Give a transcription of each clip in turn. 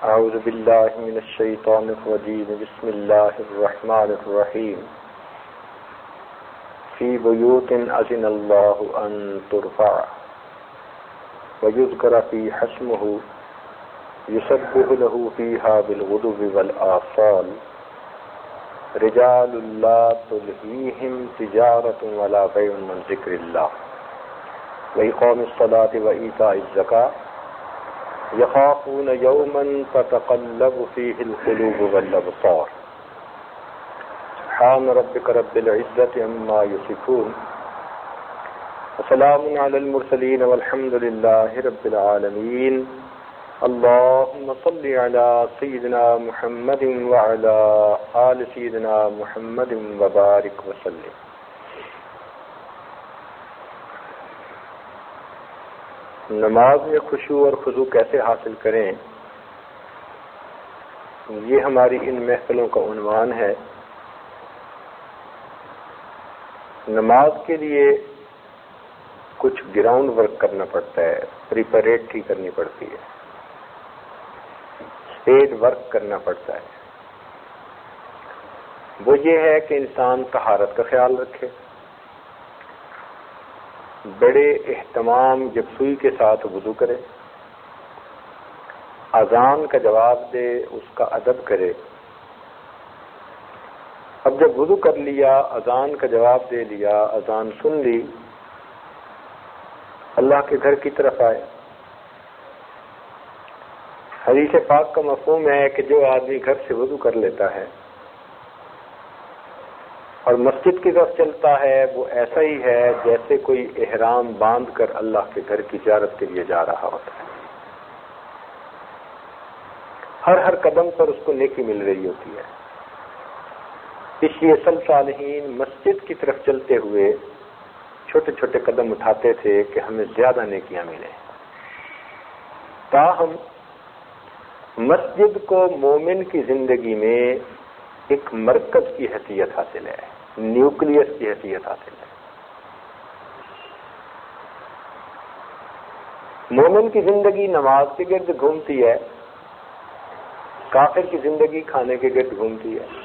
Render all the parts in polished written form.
اعوذ باللہ من الشیطان الرجیم بسم اللہ الرحمن الرحیم فی بیوت اذن اللہ ان ترفع ویذکر فیہا اسمہ یسبح لہ فیہا بالغدو والآصال رجال لا تلہیہم تجارۃ ولا بیع عن ذکر اللہ وإقام الصلاة وإيتاء الزکاة یخافون یوما تتقلب فیہ القلوب والابصار سبحان ربک رب العزة عما یصفون وسلام علی المرسلین والحمد للہ رب العالمین اللہم صل علی سیدنا محمد وعلی آل سیدنا محمد وبارک وسلم۔ نماز میں خشوع اور خضوع کیسے حاصل کریں، یہ ہماری ان محفلوں کا عنوان ہے۔ نماز کے لیے کچھ گراؤنڈ ورک کرنا پڑتا ہے، پریپریٹری کرنی پڑتی ہے، اسٹیج ورک کرنا پڑتا ہے۔ وہ یہ ہے کہ انسان طہارت کا خیال رکھے، بڑے اہتمام یکسوئی کے ساتھ وضو کرے، اذان کا جواب دے، اس کا ادب کرے۔ اب جب وضو کر لیا، اذان کا جواب دے لیا، اذان سن لی، اللہ کے گھر کی طرف آئے۔ حدیث پاک کا مفہوم ہے کہ جو آدمی گھر سے وضو کر لیتا ہے اور مسجد کی طرف چلتا ہے، وہ ایسا ہی ہے جیسے کوئی احرام باندھ کر اللہ کے گھر کی زیارت کے لیے جا رہا ہوتا ہے۔ ہر قدم پر اس کو نیکی مل رہی ہوتی ہے۔ اس لیے سلف صالحین مسجد کی طرف چلتے ہوئے چھوٹے چھوٹے قدم اٹھاتے تھے کہ ہمیں زیادہ نیکیاں ملیں۔ تاہم مسجد کو مومن کی زندگی میں ایک مرکز کی حیثیت حاصل ہے، نیوکلیس کی حیثیت حاصل ہے۔ مومن کی زندگی نماز کے گرد گھومتی ہے، کافر کی زندگی کھانے کے گرد گھومتی ہے۔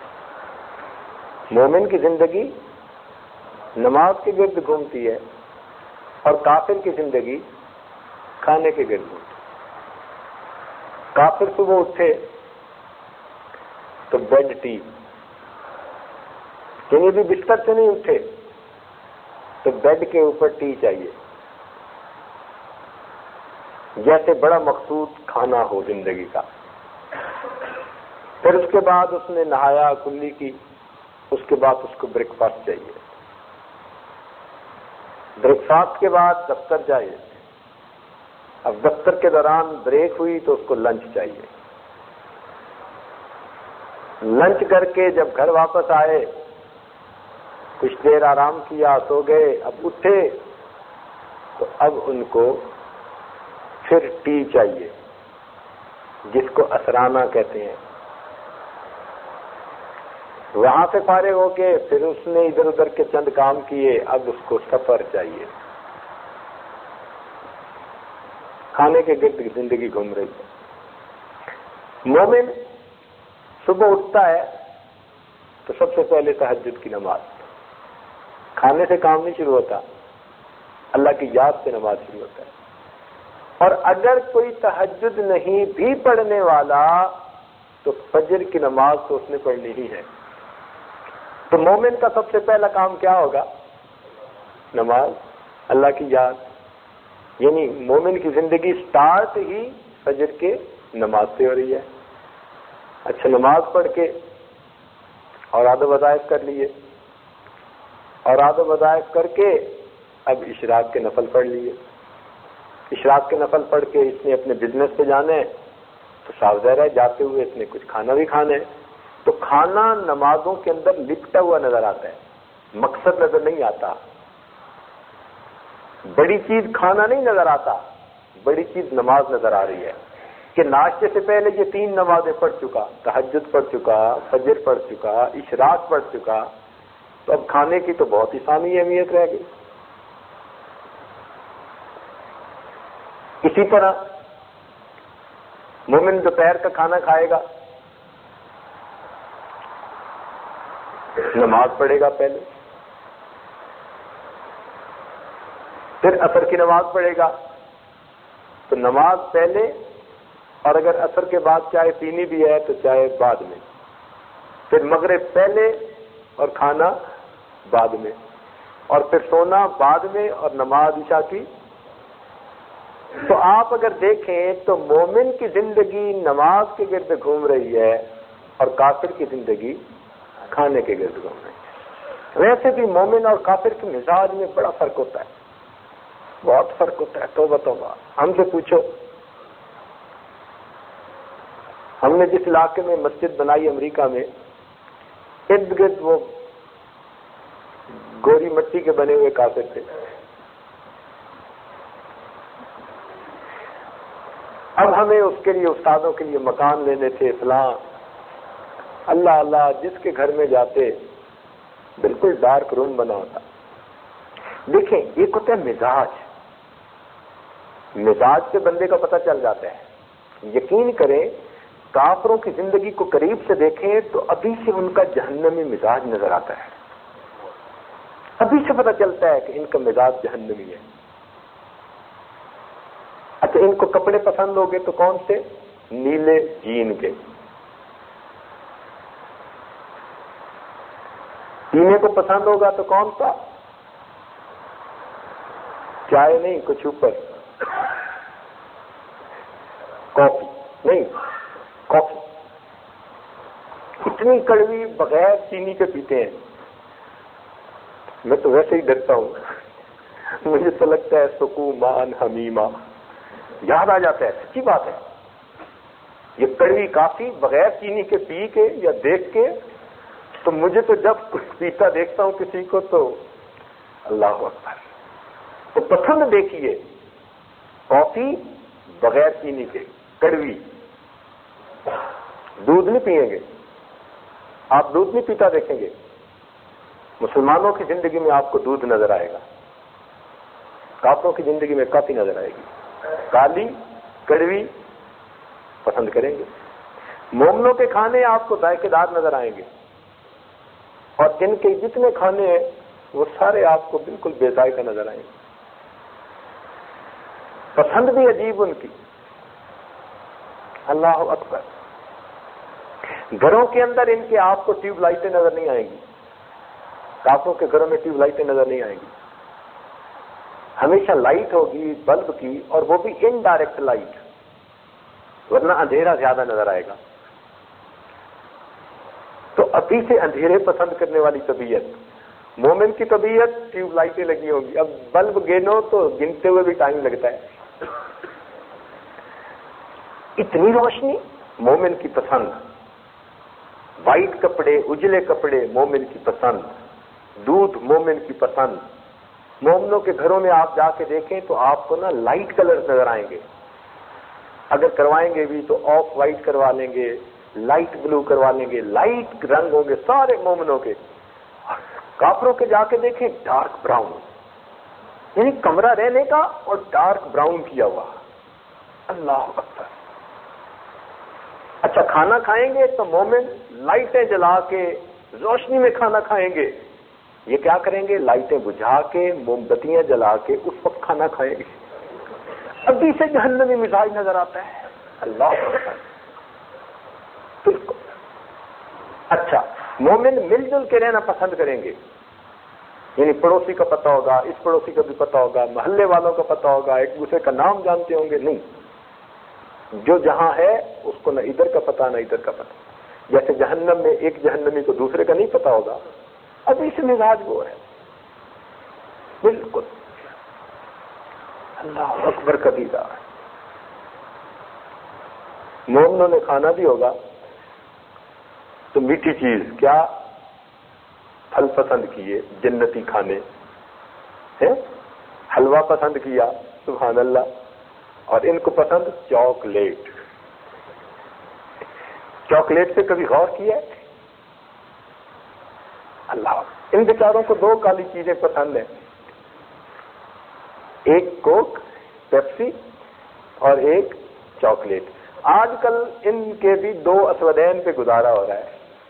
مومن کی زندگی نماز کے گرد گھومتی ہے اور کافر کی زندگی کھانے کے گرد گھومتی ہے۔ کافر صبح اٹھے تو بیڈ ٹی، یعنی بھی بستر سے نہیں اٹھے تو بیڈ کے اوپر ٹی چاہیے، جیسے بڑا مقصود کھانا ہو زندگی کا۔ پھر اس کے بعد اس نے نہایا کلی کی، اس کے بعد اس کو بریک فاسٹ چاہیے، بریک فاسٹ کے بعد دفتر جائے، اب دفتر کے دوران بریک ہوئی تو اس کو لنچ چاہیے، لنچ کر کے جب گھر واپس آئے کچھ دیر آرام کیا، سو گئے، اب اٹھے تو اب ان کو پھر ٹی چاہیے جس کو عصرانہ کہتے ہیں۔ وہاں سے فارغ ہو کے پھر اس نے ادھر ادھر کے چند کام کیے، اب اس کو سفر چاہیے۔ کھانے کے گرد زندگی گھوم رہی ہے۔ مومن صبح اٹھتا ہے تو سب سے پہلے تہجد کی نماز، کھانے سے کام نہیں شروع ہوتا، اللہ کی یاد سے نماز شروع ہوتا ہے۔ اور اگر کوئی تہجد نہیں بھی پڑھنے والا تو فجر کی نماز تو اس نے پڑھنی ہی ہے۔ تو مومن کا سب سے پہلا کام کیا ہوگا؟ نماز، اللہ کی یاد، یعنی مومن کی زندگی سٹارٹ ہی فجر کے نماز سے ہو رہی ہے۔ اچھا، نماز پڑھ کے اور آداب وظائف کر لیے، اور آداب وظائف کر کے اب اشراق کے نفل پڑھ لیے۔ اشراق کے نفل پڑھ کے اس نے اپنے بزنس پہ جانا ہے تو صاف ظاہر ہے جاتے ہوئے اس نے کچھ کھانا بھی کھانا ہے، تو کھانا نمازوں کے اندر لپٹا ہوا نظر آتا ہے، مقصد نظر نہیں آتا۔ بڑی چیز کھانا نہیں نظر آتا، بڑی چیز نماز نظر آ رہی ہے کہ ناشتے سے پہلے یہ 3 نمازیں پڑھ چکا، تہجد پڑھ چکا، فجر پڑھ چکا، اشراق پڑھ چکا، تو اب کھانے کی تو بہت ہی ثانی اہمیت رہ گئی۔ اسی طرح مومن دوپہر کا کھانا کھائے گا، نماز پڑھے گا پہلے، پھر عصر کی نماز پڑھے گا، تو نماز پہلے، اور اگر عصر کے بعد چائے پینی بھی ہے تو چائے بعد میں، پھر مغرب پہلے اور کھانا بعد میں، اور پھر سونا بعد میں اور نماز عشاء کی۔ تو آپ اگر دیکھیں تو مومن کی زندگی نماز کے گرد گھوم رہی ہے اور کافر کی زندگی کھانے کے گرد گھوم رہی ہے۔ ویسے بھی مومن اور کافر کے مزاج میں بڑا فرق ہوتا ہے، بہت فرق ہوتا ہے، توبہ توبہ۔ ہم سے پوچھو، ہم نے جس علاقے میں مسجد بنائی امریکہ میں، ارد گرد وہ گوری مٹی کے بنے ہوئے کافر تھے۔ اب ہمیں اس کے لیے استادوں کے لیے مکان لینے تھے، فلاں، اللہ اللہ، جس کے گھر میں جاتے بالکل ڈارک روم بنا ہوتا۔ دیکھیں، ایک ہوتا ہے مزاج، مزاج سے بندے کا پتہ چل جاتا ہے۔ یقین کریں، کافروں کی زندگی کو قریب سے دیکھیں تو ابھی سے ان کا جہنمی مزاج نظر آتا ہے، ابھی سے پتہ چلتا ہے کہ ان کا مزاج جہنمی ہے۔ اچھا، ان کو کپڑے پسند ہو گئے تو کون سے؟ نیلے جین کے۔ پینے کو پسند ہوگا تو کون سا؟ چائے نہیں، کچھ اوپر، کافی نہیں، کافی اتنی کڑوی بغیر چینی کے پیتے ہیں۔ میں تو ویسے ہی ڈرتا ہوں، مجھے تو لگتا ہے سکومان حمیمہ، یاد آ جاتا ہے، سچی بات ہے۔ یہ کڑوی کافی بغیر چینی کے پی کے یا دیکھ کے، تو مجھے تو جب کچھ پیتا دیکھتا ہوں کسی کو تو اللہ اکبر۔ تو پسند دیکھیے، کافی بغیر چینی کے، کڑوی۔ دودھ نہیں پئیں گے آپ، دودھ نہیں پیتا دیکھیں گے، مسلمانوں کی زندگی میں آپ کو دودھ نظر آئے گا، کافروں کی زندگی میں کافی نظر آئے گی، کالی کڑوی پسند کریں گے۔ مومنوں کے کھانے آپ کو ذائقے دار نظر آئیں گے، اور ان کے جتنے کھانے ہیں وہ سارے آپ کو بالکل بے ذائقہ نظر آئیں گے۔ پسند بھی عجیب ان کی، اللہ اکبر۔ گھروں کے اندر ان کے آپ کو ٹیوب لائٹیں نظر نہیں آئیں گی، کافروں کے گھروں میں ٹیوب لائٹیں نظر نہیں آئیں گی، ہمیشہ لائٹ ہوگی بلب کی، اور وہ بھی انڈائریکٹ لائٹ، ورنہ اندھیرا زیادہ نظر آئے گا۔ تو ابھی سے اندھیرے پسند کرنے والی طبیعت، مومن کی طبیعت ٹیوب لائٹیں لگی ہوں گی، اب بلب گنو تو گنتے ہوئے بھی ٹائم لگتا ہے، اتنی روشنی مومن کی پسند۔ وائٹ کپڑے، اجلے کپڑے مومن کی پسند، دودھ مومن کی پسند۔ مومنوں کے گھروں میں آپ جا کے دیکھیں تو آپ کو نا لائٹ کلر نظر آئیں گے، اگر کروائیں گے بھی تو آف وائٹ کروا لیں گے، لائٹ بلو کروا لیں گے، لائٹ رنگ ہوں گے سارے مومنوں کے۔ کافروں کے جا کے دیکھیں ڈارک براؤن، یعنی کمرہ رہنے کا اور ڈارک براؤن کیا ہوا، اللہ اکبر۔ اچھا، کھانا کھائیں گے تو مومن لائٹیں جلا کے روشنی میں کھانا کھائیں گے، یہ کیا کریں گے؟ لائٹیں بجھا کے، موم بتیاں جلا کے اس وقت کھانا کھائیں گے۔ ابھی سے جہنمی مزاج نظر آتا ہے، اللہ اکبر، بالکل۔ اچھا، مومن مل جل کے رہنا پسند کریں گے، یعنی پڑوسی کا پتہ ہوگا، اس پڑوسی کا بھی پتہ ہوگا، محلے والوں کا پتہ ہوگا، ایک دوسرے کا نام جانتے ہوں گے، نہیں، جو جہاں ہے اس کو نہ ادھر کا پتہ نہ ادھر کا پتہ۔ جیسے جہنم میں ایک جہنمی کو دوسرے کا نہیں پتہ ہوگا، ابھی سے مزاج وہ ہے، بالکل، اللہ اکبر کبیرہ۔ مومنوں نے کھانا بھی ہوگا تو میٹھی چیز، کیا؟ پھل پسند کیے، جنتی کھانے ہیں، حلوہ پسند کیا، سبحان اللہ، اور ان کو پسند چاکلیٹ۔ چاکلیٹ پہ کبھی غور کیا ہے؟ اللہ، ان بیچاروں کو دو کالی چیزیں پسند ہیں، ایک کوک پیپسی اور ایک چاکلیٹ۔ آج کل ان کے بھی 2 اسودین پہ گزارا ہو رہا ہے.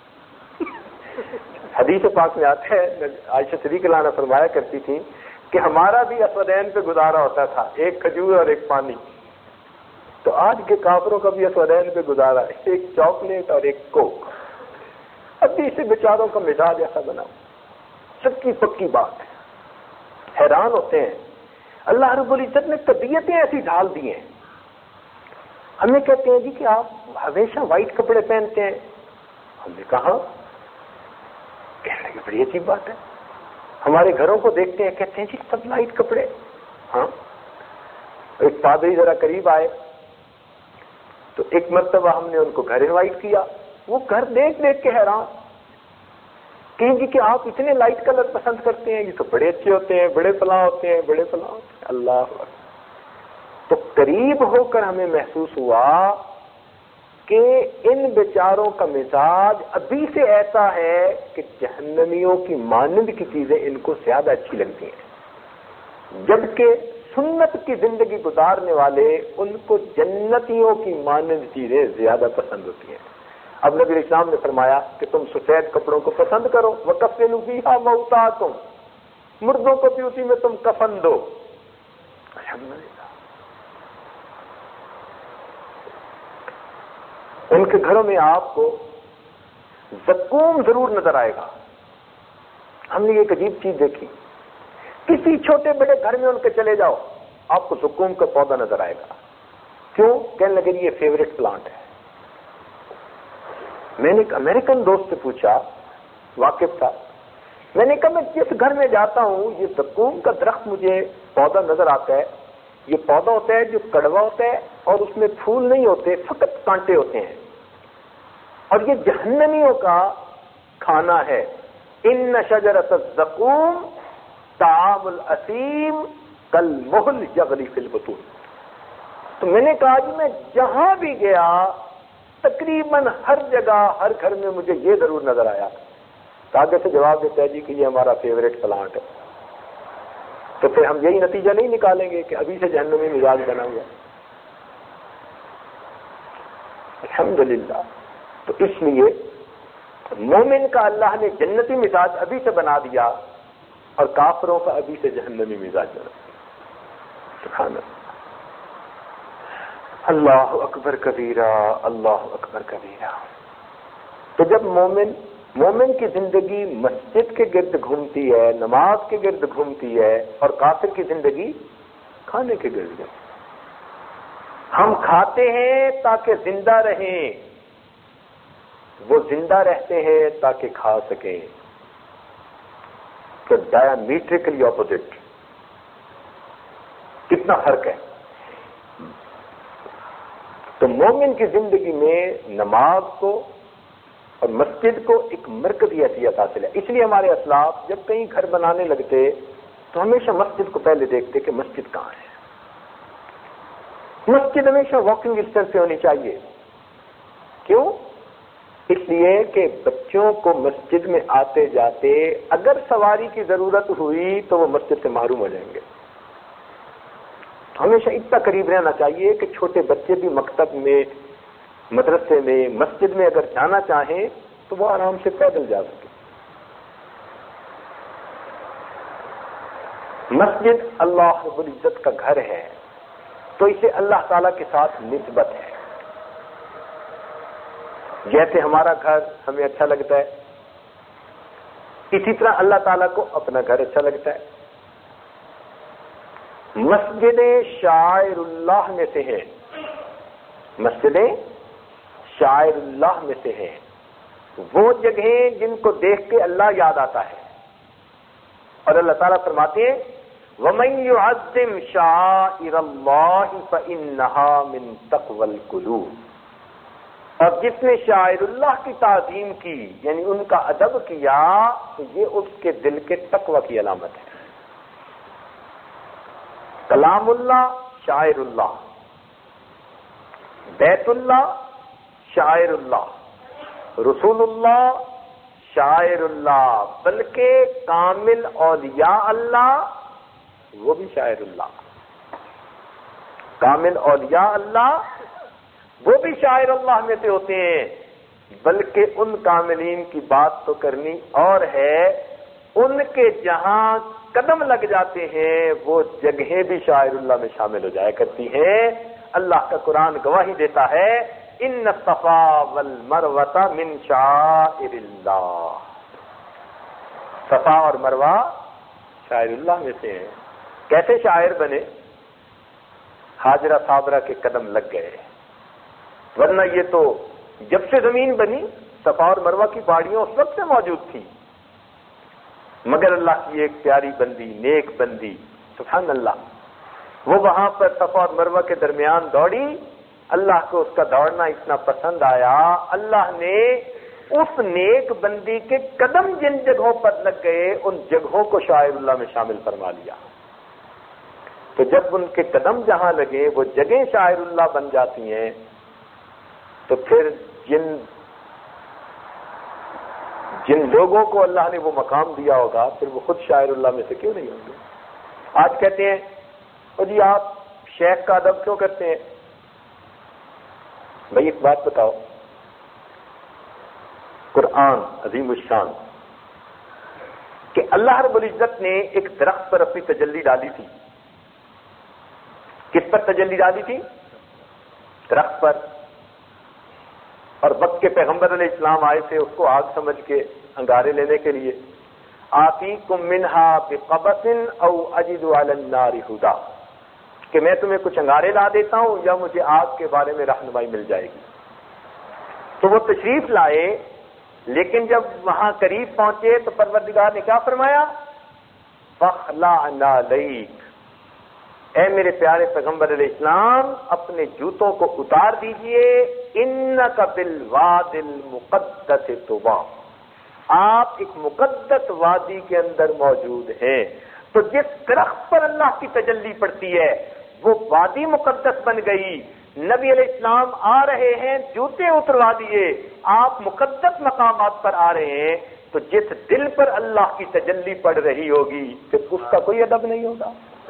حدیث پاک میں آتا ہے، عائشہ صدیقہ عنہا فرمایا کرتی تھی کہ ہمارا بھی اسودین پہ گزارا ہوتا تھا، ایک کھجور اور ایک پانی. تو آج کے کافروں کا بھی اسودین پہ گزارا ہے، ایک چاکلیٹ اور ایک کوک. ابھی سے بیچاروں کا مزاج ایسا بنا، سب کی پکی بات ہے. حیران ہوتے ہیں، اللہ رب العزت نے طبیعتیں ایسی ڈال دی ہیں. ہمیں کہتے ہیں جی کہ آپ ہمیشہ وائٹ کپڑے پہنتے ہیں. ہم نے کہا کہنے کی بڑی عجیب بات ہے. ہمارے گھروں کو دیکھتے ہیں، کہتے ہیں جی سب لائٹ کپڑے. ہاں، ایک پادری ذرا قریب آئے تو ایک مرتبہ ہم نے ان کو گھر انوائٹ کیا. وہ گھر دیکھ دیکھ کے حیران، کہیں جی کہ آپ اتنے لائٹ کلر پسند کرتے ہیں، یہ تو بڑے اچھے ہوتے ہیں، بڑے فلاں ہوتے ہیں، بڑے فلاں ہوتے ہیں. اللہ اکبر. تو قریب ہو کر ہمیں محسوس ہوا کہ ان بیچاروں کا مزاج ابھی سے ایسا ہے کہ جہنمیوں کی مانند کی چیزیں ان کو زیادہ اچھی لگتی ہیں، جبکہ سنت کی زندگی گزارنے والے ان کو جنتیوں کی مانند چیزیں زیادہ پسند ہوتی ہیں. اب نبی اسلام نے فرمایا کہ تم سفید کپڑوں کو پسند کرو، وَكَفِّنُوا فِيهَا مَوْتَاكُمْ، مردوں کو بھی اسی میں تم کفن دو. الحمدللہ. ان کے گھروں میں آپ کو زقوم ضرور نظر آئے گا. ہم نے ایک عجیب چیز دیکھی، کسی چھوٹے بڑے گھر میں ان کے چلے جاؤ، آپ کو زقوم کا پودا نظر آئے گا. کیوں؟ کہنے لگے یہ فیوریٹ پلانٹ ہے. میں نے ایک امریکن دوست سے پوچھا، واقف تھا، میں نے کہا میں جس گھر میں جاتا ہوں یہ زقوم کا درخت مجھے پودا نظر آتا ہے. یہ پودا ہوتا ہے جو کڑوا ہوتا ہے اور اس میں پھول نہیں ہوتے، فقط کانٹے ہوتے ہیں، اور یہ جہنمیوں کا کھانا ہے. ان شجرۃ الزقوم طعام الاثیم کالمہل یغلی فی البطون. تو میں نے کہا جی میں جہاں بھی گیا تقریباً ہر جگہ ہر گھر میں مجھے یہ ضرور نظر آیا. آگے سے جواب دیتا ہے جی کہ یہ ہمارا فیوریٹ پلانٹ ہے. تو پھر ہم یہی نتیجہ نہیں نکالیں گے کہ ابھی سے جہنمی مزاج بنا ہوا. الحمدللہ. تو اس لیے مومن کا اللہ نے جنتی مزاج ابھی سے بنا دیا اور کافروں کا ابھی سے جہنمی مزاج بنا دیا. سبحان اللہ. اللہ اکبر کبیرہ، اللہ اکبر کبیرہ. تو جب مومن کی زندگی مسجد کے گرد گھومتی ہے، نماز کے گرد گھومتی ہے، اور کافر کی زندگی کھانے کے گرد گھومتی ہے. ہم کھاتے ہیں تاکہ زندہ رہیں، وہ زندہ رہتے ہیں تاکہ کھا سکیں. تو ڈایامیٹرکلی اپوزٹ. کتنا فرق ہے. تو مومن کی زندگی میں نماز کو اور مسجد کو ایک مرکزی حیثیت حاصل ہے. اس لیے ہمارے اسلاف جب کہیں گھر بنانے لگتے تو ہمیشہ مسجد کو پہلے دیکھتے کہ مسجد کہاں ہے. مسجد ہمیشہ واکنگ ڈسٹینس سے ہونی چاہیے. کیوں؟ اس لیے کہ بچوں کو مسجد میں آتے جاتے اگر سواری کی ضرورت ہوئی تو وہ مسجد سے محروم ہو جائیں گے. ہمیشہ اتنا قریب رہنا چاہیے کہ چھوٹے بچے بھی مکتب میں، مدرسے میں، مسجد میں اگر جانا چاہیں تو وہ آرام سے پیدل جا سکے. مسجد اللہ رب العزت کا گھر ہے تو اسے اللہ تعالیٰ کے ساتھ نسبت ہے. جیسے ہمارا گھر ہمیں اچھا لگتا ہے، اسی طرح اللہ تعالیٰ کو اپنا گھر اچھا لگتا ہے. مسجدیں شاعر اللہ میں سے ہیں، مسجدیں شاعر اللہ میں سے ہیں. وہ جگہیں جن کو دیکھ کے اللہ یاد آتا ہے. اور اللہ تعالیٰ فرماتے ہیں وَمَن يُعَظِّمْ شَعَائِرَ اللَّهِ فَإِنَّهَا مِن تَقْوَى الْقُلُوبِ. اور جس نے شاعر اللہ کی تعظیم کی یعنی ان کا ادب کیا تو یہ اس کے دل کے تقوی کی علامت ہے. کلام اللہ شاعر اللہ، بیت اللہ شاعر اللہ، رسول اللہ شاعر اللہ، بلکہ کامل اولیاء اللہ وہ بھی شاعر اللہ. کامل اولیاء اللہ وہ بھی شاعر اللہ میں سے ہوتے ہیں، بلکہ ان کاملین کی بات تو کرنی اور ہے، ان کے جہاں قدم لگ جاتے ہیں وہ جگہیں بھی شاعر اللہ میں شامل ہو جایا کرتی ہیں۔ اللہ کا قرآن گواہی دیتا ہے، ان الصفا والمروہ من شعائر اللہ، صفا اور مروہ شاعر اللہ میں سے ہیں۔ کیسے شاعر بنے؟ حاجرہ صابرہ کے قدم لگ گئے، ورنہ یہ تو جب سے زمین بنی صفا اور مروہ کی پہاڑیاں اس وقت سے موجود تھی، مگر اللہ کی ایک پیاری بندی، نیک بندی، سبحان اللہ، وہ وہاں پر صفا اور مروہ کے درمیان دوڑی، اللہ کو اس کا دوڑنا اتنا پسند آیا، اللہ نے اس نیک بندی کے قدم جن جگہوں پر لگ گئے ان جگہوں کو شاعر اللہ میں شامل فرما لیا۔ تو جب ان کے قدم جہاں لگے وہ جگہیں شاعر اللہ بن جاتی ہیں، تو پھر جن لوگوں کو اللہ نے وہ مقام دیا ہوگا پھر وہ خود شاعر اللہ میں سے کیوں نہیں ہوں گے؟ آج کہتے ہیں جی آپ شیخ کا ادب کیوں کرتے ہیں؟ بھائی ایک بات بتاؤ، قرآن عظیم الشان کہ اللہ رب العزت نے ایک درخت پر اپنی تجلی ڈالی تھی۔ کس پر تجلی ڈالی تھی؟ درخت پر، اور وقت کے پیغمبر علیہ السلام آئے تھے اس کو آگ سمجھ کے انگارے لینے کے لیے، آتیکم منہا بقبس او اجد علی النار ہدی، کہ میں تمہیں کچھ انگارے لا دیتا ہوں یا مجھے آگ کے بارے میں رہنمائی مل جائے گی۔ تو وہ تشریف لائے، لیکن جب وہاں قریب پہنچے تو پروردگار نے کیا فرمایا؟ فَخْلَعْنَا عَلَيْكَ، اے میرے پیارے پیغمبر علیہ السلام اپنے جوتوں کو اتار دیجئے، اِنَّكَ بِالْوَادِ الْمُقَدَّسِ طُوَىٰ، آپ ایک مقدس وادی کے اندر موجود ہیں۔ تو جس درخت پر اللہ کی تجلی پڑتی ہے وہ وادی مقدس بن گئی، نبی علیہ السلام آ رہے ہیں جوتے اتروا دیے، آپ مقدس مقامات پر آ رہے ہیں، تو جس دل پر اللہ کی تجلی پڑ رہی ہوگی پھر اس کا کوئی ادب نہیں ہوگا۔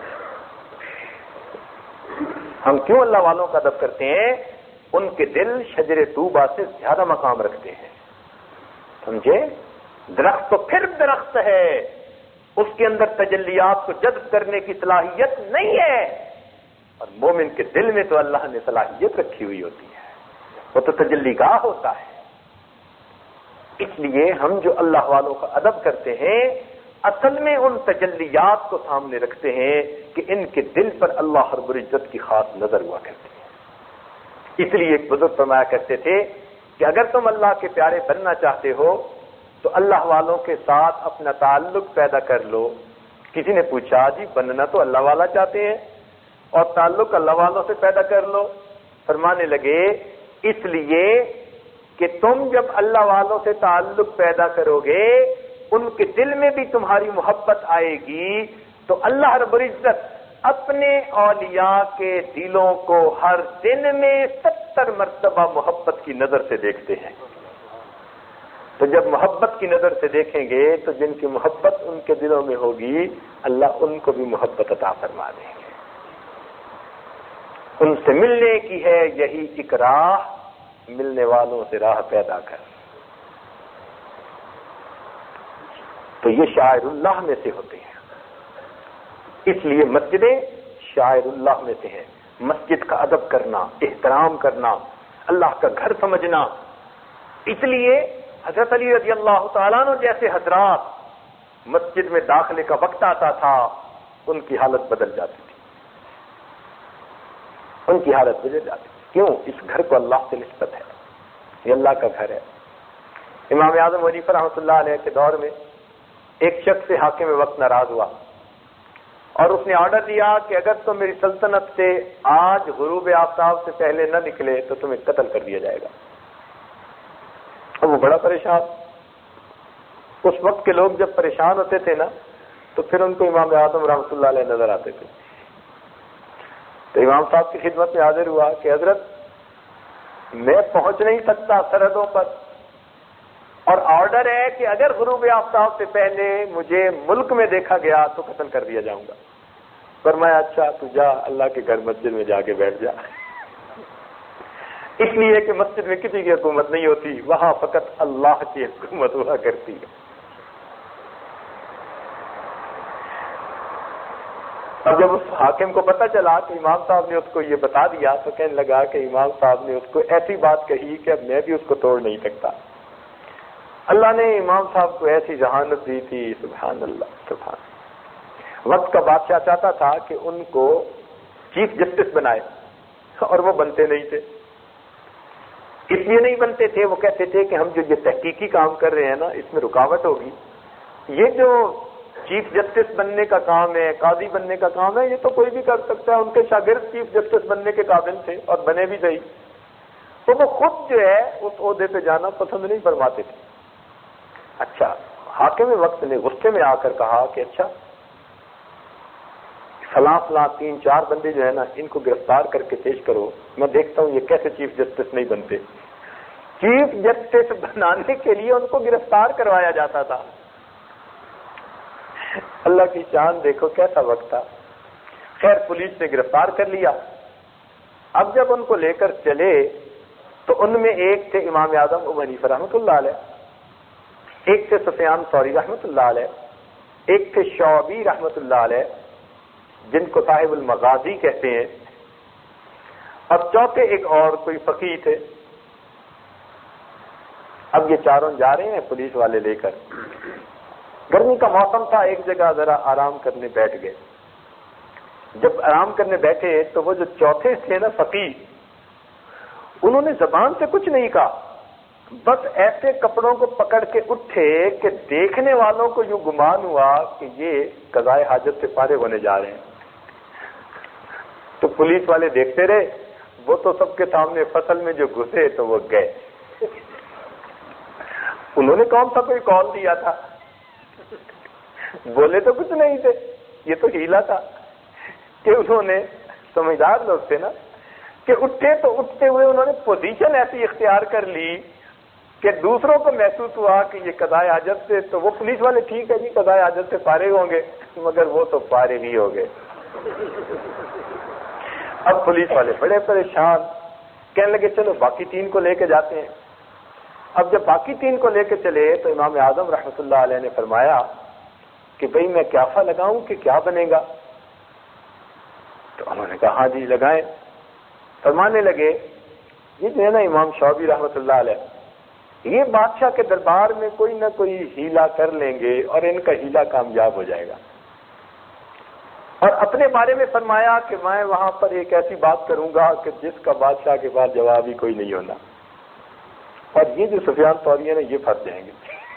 ہم کیوں اللہ والوں کا ادب کرتے ہیں؟ ان کے دل شجر طوبہ سے زیادہ مقام رکھتے ہیں، سمجھے؟ درخت تو پھر درخت ہے، اس کے اندر تجلیات کو جذب کرنے کی صلاحیت نہیں ہے، اور مومن کے دل میں تو اللہ نے صلاحیت رکھی ہوئی ہوتی ہے، وہ تو تجلی گاہ ہوتا ہے۔ اس لیے ہم جو اللہ والوں کا ادب کرتے ہیں اصل میں ان تجلیات کو سامنے رکھتے ہیں کہ ان کے دل پر اللہ رب العزت کی خاص نظر ہوا کرتی ہے۔ اس لیے ایک بزرگ فرمایا کرتے تھے کہ اگر تم اللہ کے پیارے بننا چاہتے ہو تو اللہ والوں کے ساتھ اپنا تعلق پیدا کر لو۔ کسی نے پوچھا جی بننا تو اللہ والا چاہتے ہیں اور تعلق اللہ والوں سے پیدا کر لو؟ فرمانے لگے اس لیے کہ تم جب اللہ والوں سے تعلق پیدا کرو گے ان کے دل میں بھی تمہاری محبت آئے گی، تو اللہ رب العزت اپنے اولیاء کے دلوں کو ہر دن میں 70 مرتبہ محبت کی نظر سے دیکھتے ہیں۔ تو جب محبت کی نظر سے دیکھیں گے تو جن کی محبت ان کے دلوں میں ہوگی اللہ ان کو بھی محبت عطا فرما دیں گے۔ ان سے ملنے کی ہے یہی ایک راہ، ملنے والوں سے راہ پیدا کر۔ تو یہ شاعر اللہ میں سے ہوتے ہیں، اس لیے مسجدیں شاعر اللہ میں سے ہیں۔ مسجد کا ادب کرنا، احترام کرنا، اللہ کا گھر سمجھنا۔ اس لیے حضرت علی رضی اللہ تعالیٰ عنہ جیسے حضرات مسجد میں داخلے کا وقت آتا تھا ان کی حالت بدل جاتی تھی، ان کی حالت بدل جاتی تھی۔ کیوں؟ اس گھر کو اللہ سے نسبت ہے، یہ اللہ کا گھر ہے۔ امام اعظم حنیفہ رحمۃ اللہ علیہ کے دور میں ایک شخص سے حاکم وقت ناراض ہوا اور اس نے آرڈر دیا کہ اگر تم میری سلطنت سے آج غروب آفتاب سے پہلے نہ نکلے تو تمہیں قتل کر دیا جائے گا۔ اور وہ بڑا پریشان، اس وقت کے لوگ جب پریشان ہوتے تھے نا تو پھر ان کو امام اعظم رحمۃ اللہ علیہ نظر آتے تھے۔ تو امام صاحب کی خدمت میں حاضر ہوا کہ حضرت میں پہنچ نہیں سکتا سرحدوں پر، اور آرڈر ہے کہ اگر غروب آفتاب سے پہلے مجھے ملک میں دیکھا گیا تو قتل کر دیا جاؤں گا۔ فرمایا اچھا تو جا اللہ کے گھر مسجد میں جا کے بیٹھ جا۔ اس لیے کہ مسجد میں کسی کی حکومت نہیں ہوتی، وہاں فقط اللہ کی حکومت ہوا کرتی ہے۔ اب جب اس حاکم کو پتہ چلا کہ امام صاحب نے اس کو یہ بتا دیا تو کہنے لگا کہ امام صاحب نے اس کو ایسی بات کہی کہ اب میں بھی اس کو توڑ نہیں سکتا۔ اللہ نے امام صاحب کو ایسی ذہانت دی تھی، سبحان اللہ سبحان اللہ۔ وقت کا بادشاہ چاہتا تھا کہ ان کو چیف جسٹس بنائے اور وہ بنتے نہیں تھے۔ اس لیے نہیں بنتے تھے، وہ کہتے تھے کہ ہم جو یہ تحقیقی کام کر رہے ہیں نا، اس میں رکاوٹ ہوگی۔ یہ جو چیف جسٹس بننے کا کام ہے، قاضی بننے کا کام ہے، یہ تو کوئی بھی کر سکتا ہے۔ ان کے شاگرد چیف جسٹس بننے کے قابل تھے اور بنے بھی صحیح، تو وہ خود جو ہے اس عہدے پہ جانا پسند نہیں فرماتے تھے۔ اچھا، حاکم وقت نے غصے میں آ کر کہا کہ اچھا فلاں 3-4 بندے جو ہے نا، ان کو گرفتار کر کے پیش کرو، میں دیکھتا ہوں یہ کیسے چیف جسٹس نہیں بنتے۔ چیف جسٹس بنانے کے لیے ان کو گرفتار کروایا جاتا تھا۔ اللہ کی شان دیکھو کیسا وقت تھا۔ خیر پولیس نے گرفتار کر لیا۔ اب جب ان کو لے کر چلے تو ان میں ایک تھے امام اعظم ابو حنیفہ رحمۃ اللہ علیہ، ایک تھے سفیان ثوری رحمۃ اللہ علیہ، ایک تھے شعبی رحمۃ اللہ علیہ جن کو صاحب المغازی کہتے ہیں، اور چوتھے ایک اور کوئی فقیہ تھے۔ اب یہ چاروں جا رہے ہیں پولیس والے لے کر۔ گرمی کا موسم تھا، ایک جگہ ذرا آرام کرنے بیٹھ گئے۔ جب آرام کرنے بیٹھے تو وہ جو چوتھے تھے نا فقیہ، انہوں نے زبان سے کچھ نہیں کہا، بس ایسے کپڑوں کو پکڑ کے اٹھے کہ دیکھنے والوں کو یوں گمان ہوا کہ یہ قضائے حاجت سے فارغ ہونے جا رہے ہیں۔ تو پولیس والے دیکھتے رہے، وہ تو سب کے سامنے فصل میں جو گھسے تو وہ گئے۔ انہوں نے کون سا کوئی کال دیا تھا، بولے تو کچھ نہیں تھے، یہ تو ہیلا تھا کہ انہوں نے، سمجھدار لوگ تھے نا، کہ اٹھے تو اٹھتے ہوئے انہوں نے پوزیشن ایسی اختیار کر لی کہ دوسروں کو محسوس ہوا کہ یہ قضائے حاجت سے، تو وہ پولیس والے ٹھیک ہے جی قضائے حاجت سے فارغ ہوں گے، مگر وہ تو فارغ ہی ہو گئے۔ اب پولیس والے بڑے پریشان، کہنے لگے چلو باقی 3 کو لے کے جاتے ہیں۔ اب جب باقی 3 کو لے کے چلے تو امام اعظم رحمۃ اللہ علیہ نے فرمایا کہ بھئی میں قیافہ لگاؤں کہ کیا بنے گا؟ تو انہوں نے کہا ہاں جی لگائیں۔ فرمانے لگے یہ جو ہے نا امام شعبی رحمۃ اللہ علیہ، یہ بادشاہ کے دربار میں کوئی نہ کوئی ہیلا کر لیں گے اور ان کا ہیلا کامیاب ہو جائے گا۔ اور اپنے بارے میں فرمایا کہ میں وہاں پر ایک ایسی بات کروں گا کہ جس کا بادشاہ کے پاس جواب ہی کوئی نہیں ہونا، اور یہ جو سفیان ثوری ہیں یہ پھنس جائیں گے۔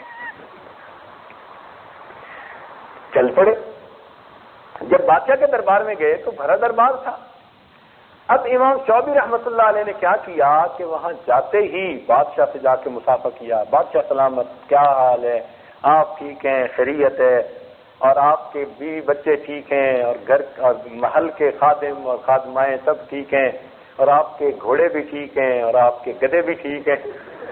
چل پڑے۔ جب بادشاہ کے دربار میں گئے تو بھرا دربار تھا۔ اب امام شعبی رحمۃ اللہ علیہ نے کیا کیا کہ وہاں جاتے ہی بادشاہ سے جا کے مصافحہ کیا۔ بادشاہ سلامت، کیا حال ہے؟ آپ ٹھیک ہیں؟ خیریت ہے؟ اور آپ کے بیوی بچے ٹھیک ہیں؟ اور گھر اور محل کے خادم اور خادمائیں سب ٹھیک ہیں؟ اور آپ کے گھوڑے بھی ٹھیک ہیں؟ اور آپ کے گدھے بھی ٹھیک ہیں؟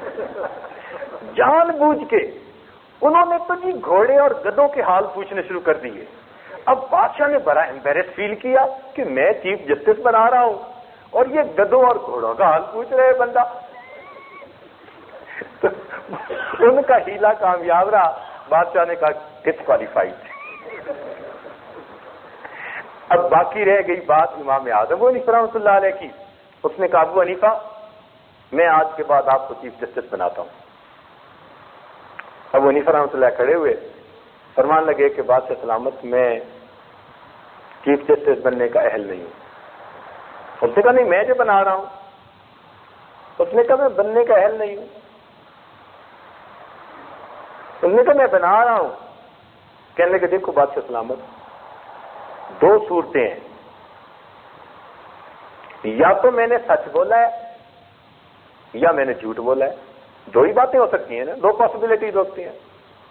جان بوجھ کے انہوں نے تو جی گھوڑے اور گدھوں کے حال پوچھنے شروع کر دیے۔ اب بادشاہ نے بڑا امبیرس فیل کیا کہ میں چیف جسٹس بنا رہا ہوں اور یہ گدھوں اور گھوڑوں کا حال پوچھ رہے بندہ۔ تو ان کا ہیلا کامیاب رہا۔ بادشاہ نے کہا ڈسکوالیفائڈ۔ اب باقی رہ گئی بات امام اعظم ابو حنیفہ رحمۃ اللہ علیہ کی۔ اس نے کہا ابو حنیفہ میں آج کے بعد آپ کو چیف جسٹس بناتا ہوں۔ ابو حنیفہ رحمۃ اللہ کھڑے ہوئے، فرمان لگے کہ بادشاہ سلامت میں چیف جسٹس بننے کا اہل نہیں ہوں۔ اس نے کہا نہیں میں جو بنا رہا ہوں۔ اس نے کہا میں بننے کا اہل نہیں ہوں۔ اس نے کہا میں بنا رہا ہوں۔ کہنے لگے دیکھو بادشاہ سلامت، 2 صورتیں ہیں، یا تو میں نے سچ بولا ہے یا میں نے جھوٹ بولا ہے۔ 2 ہی باتیں ہو سکتی ہیں نا، 2 پاسبلٹیز ہوتی ہیں۔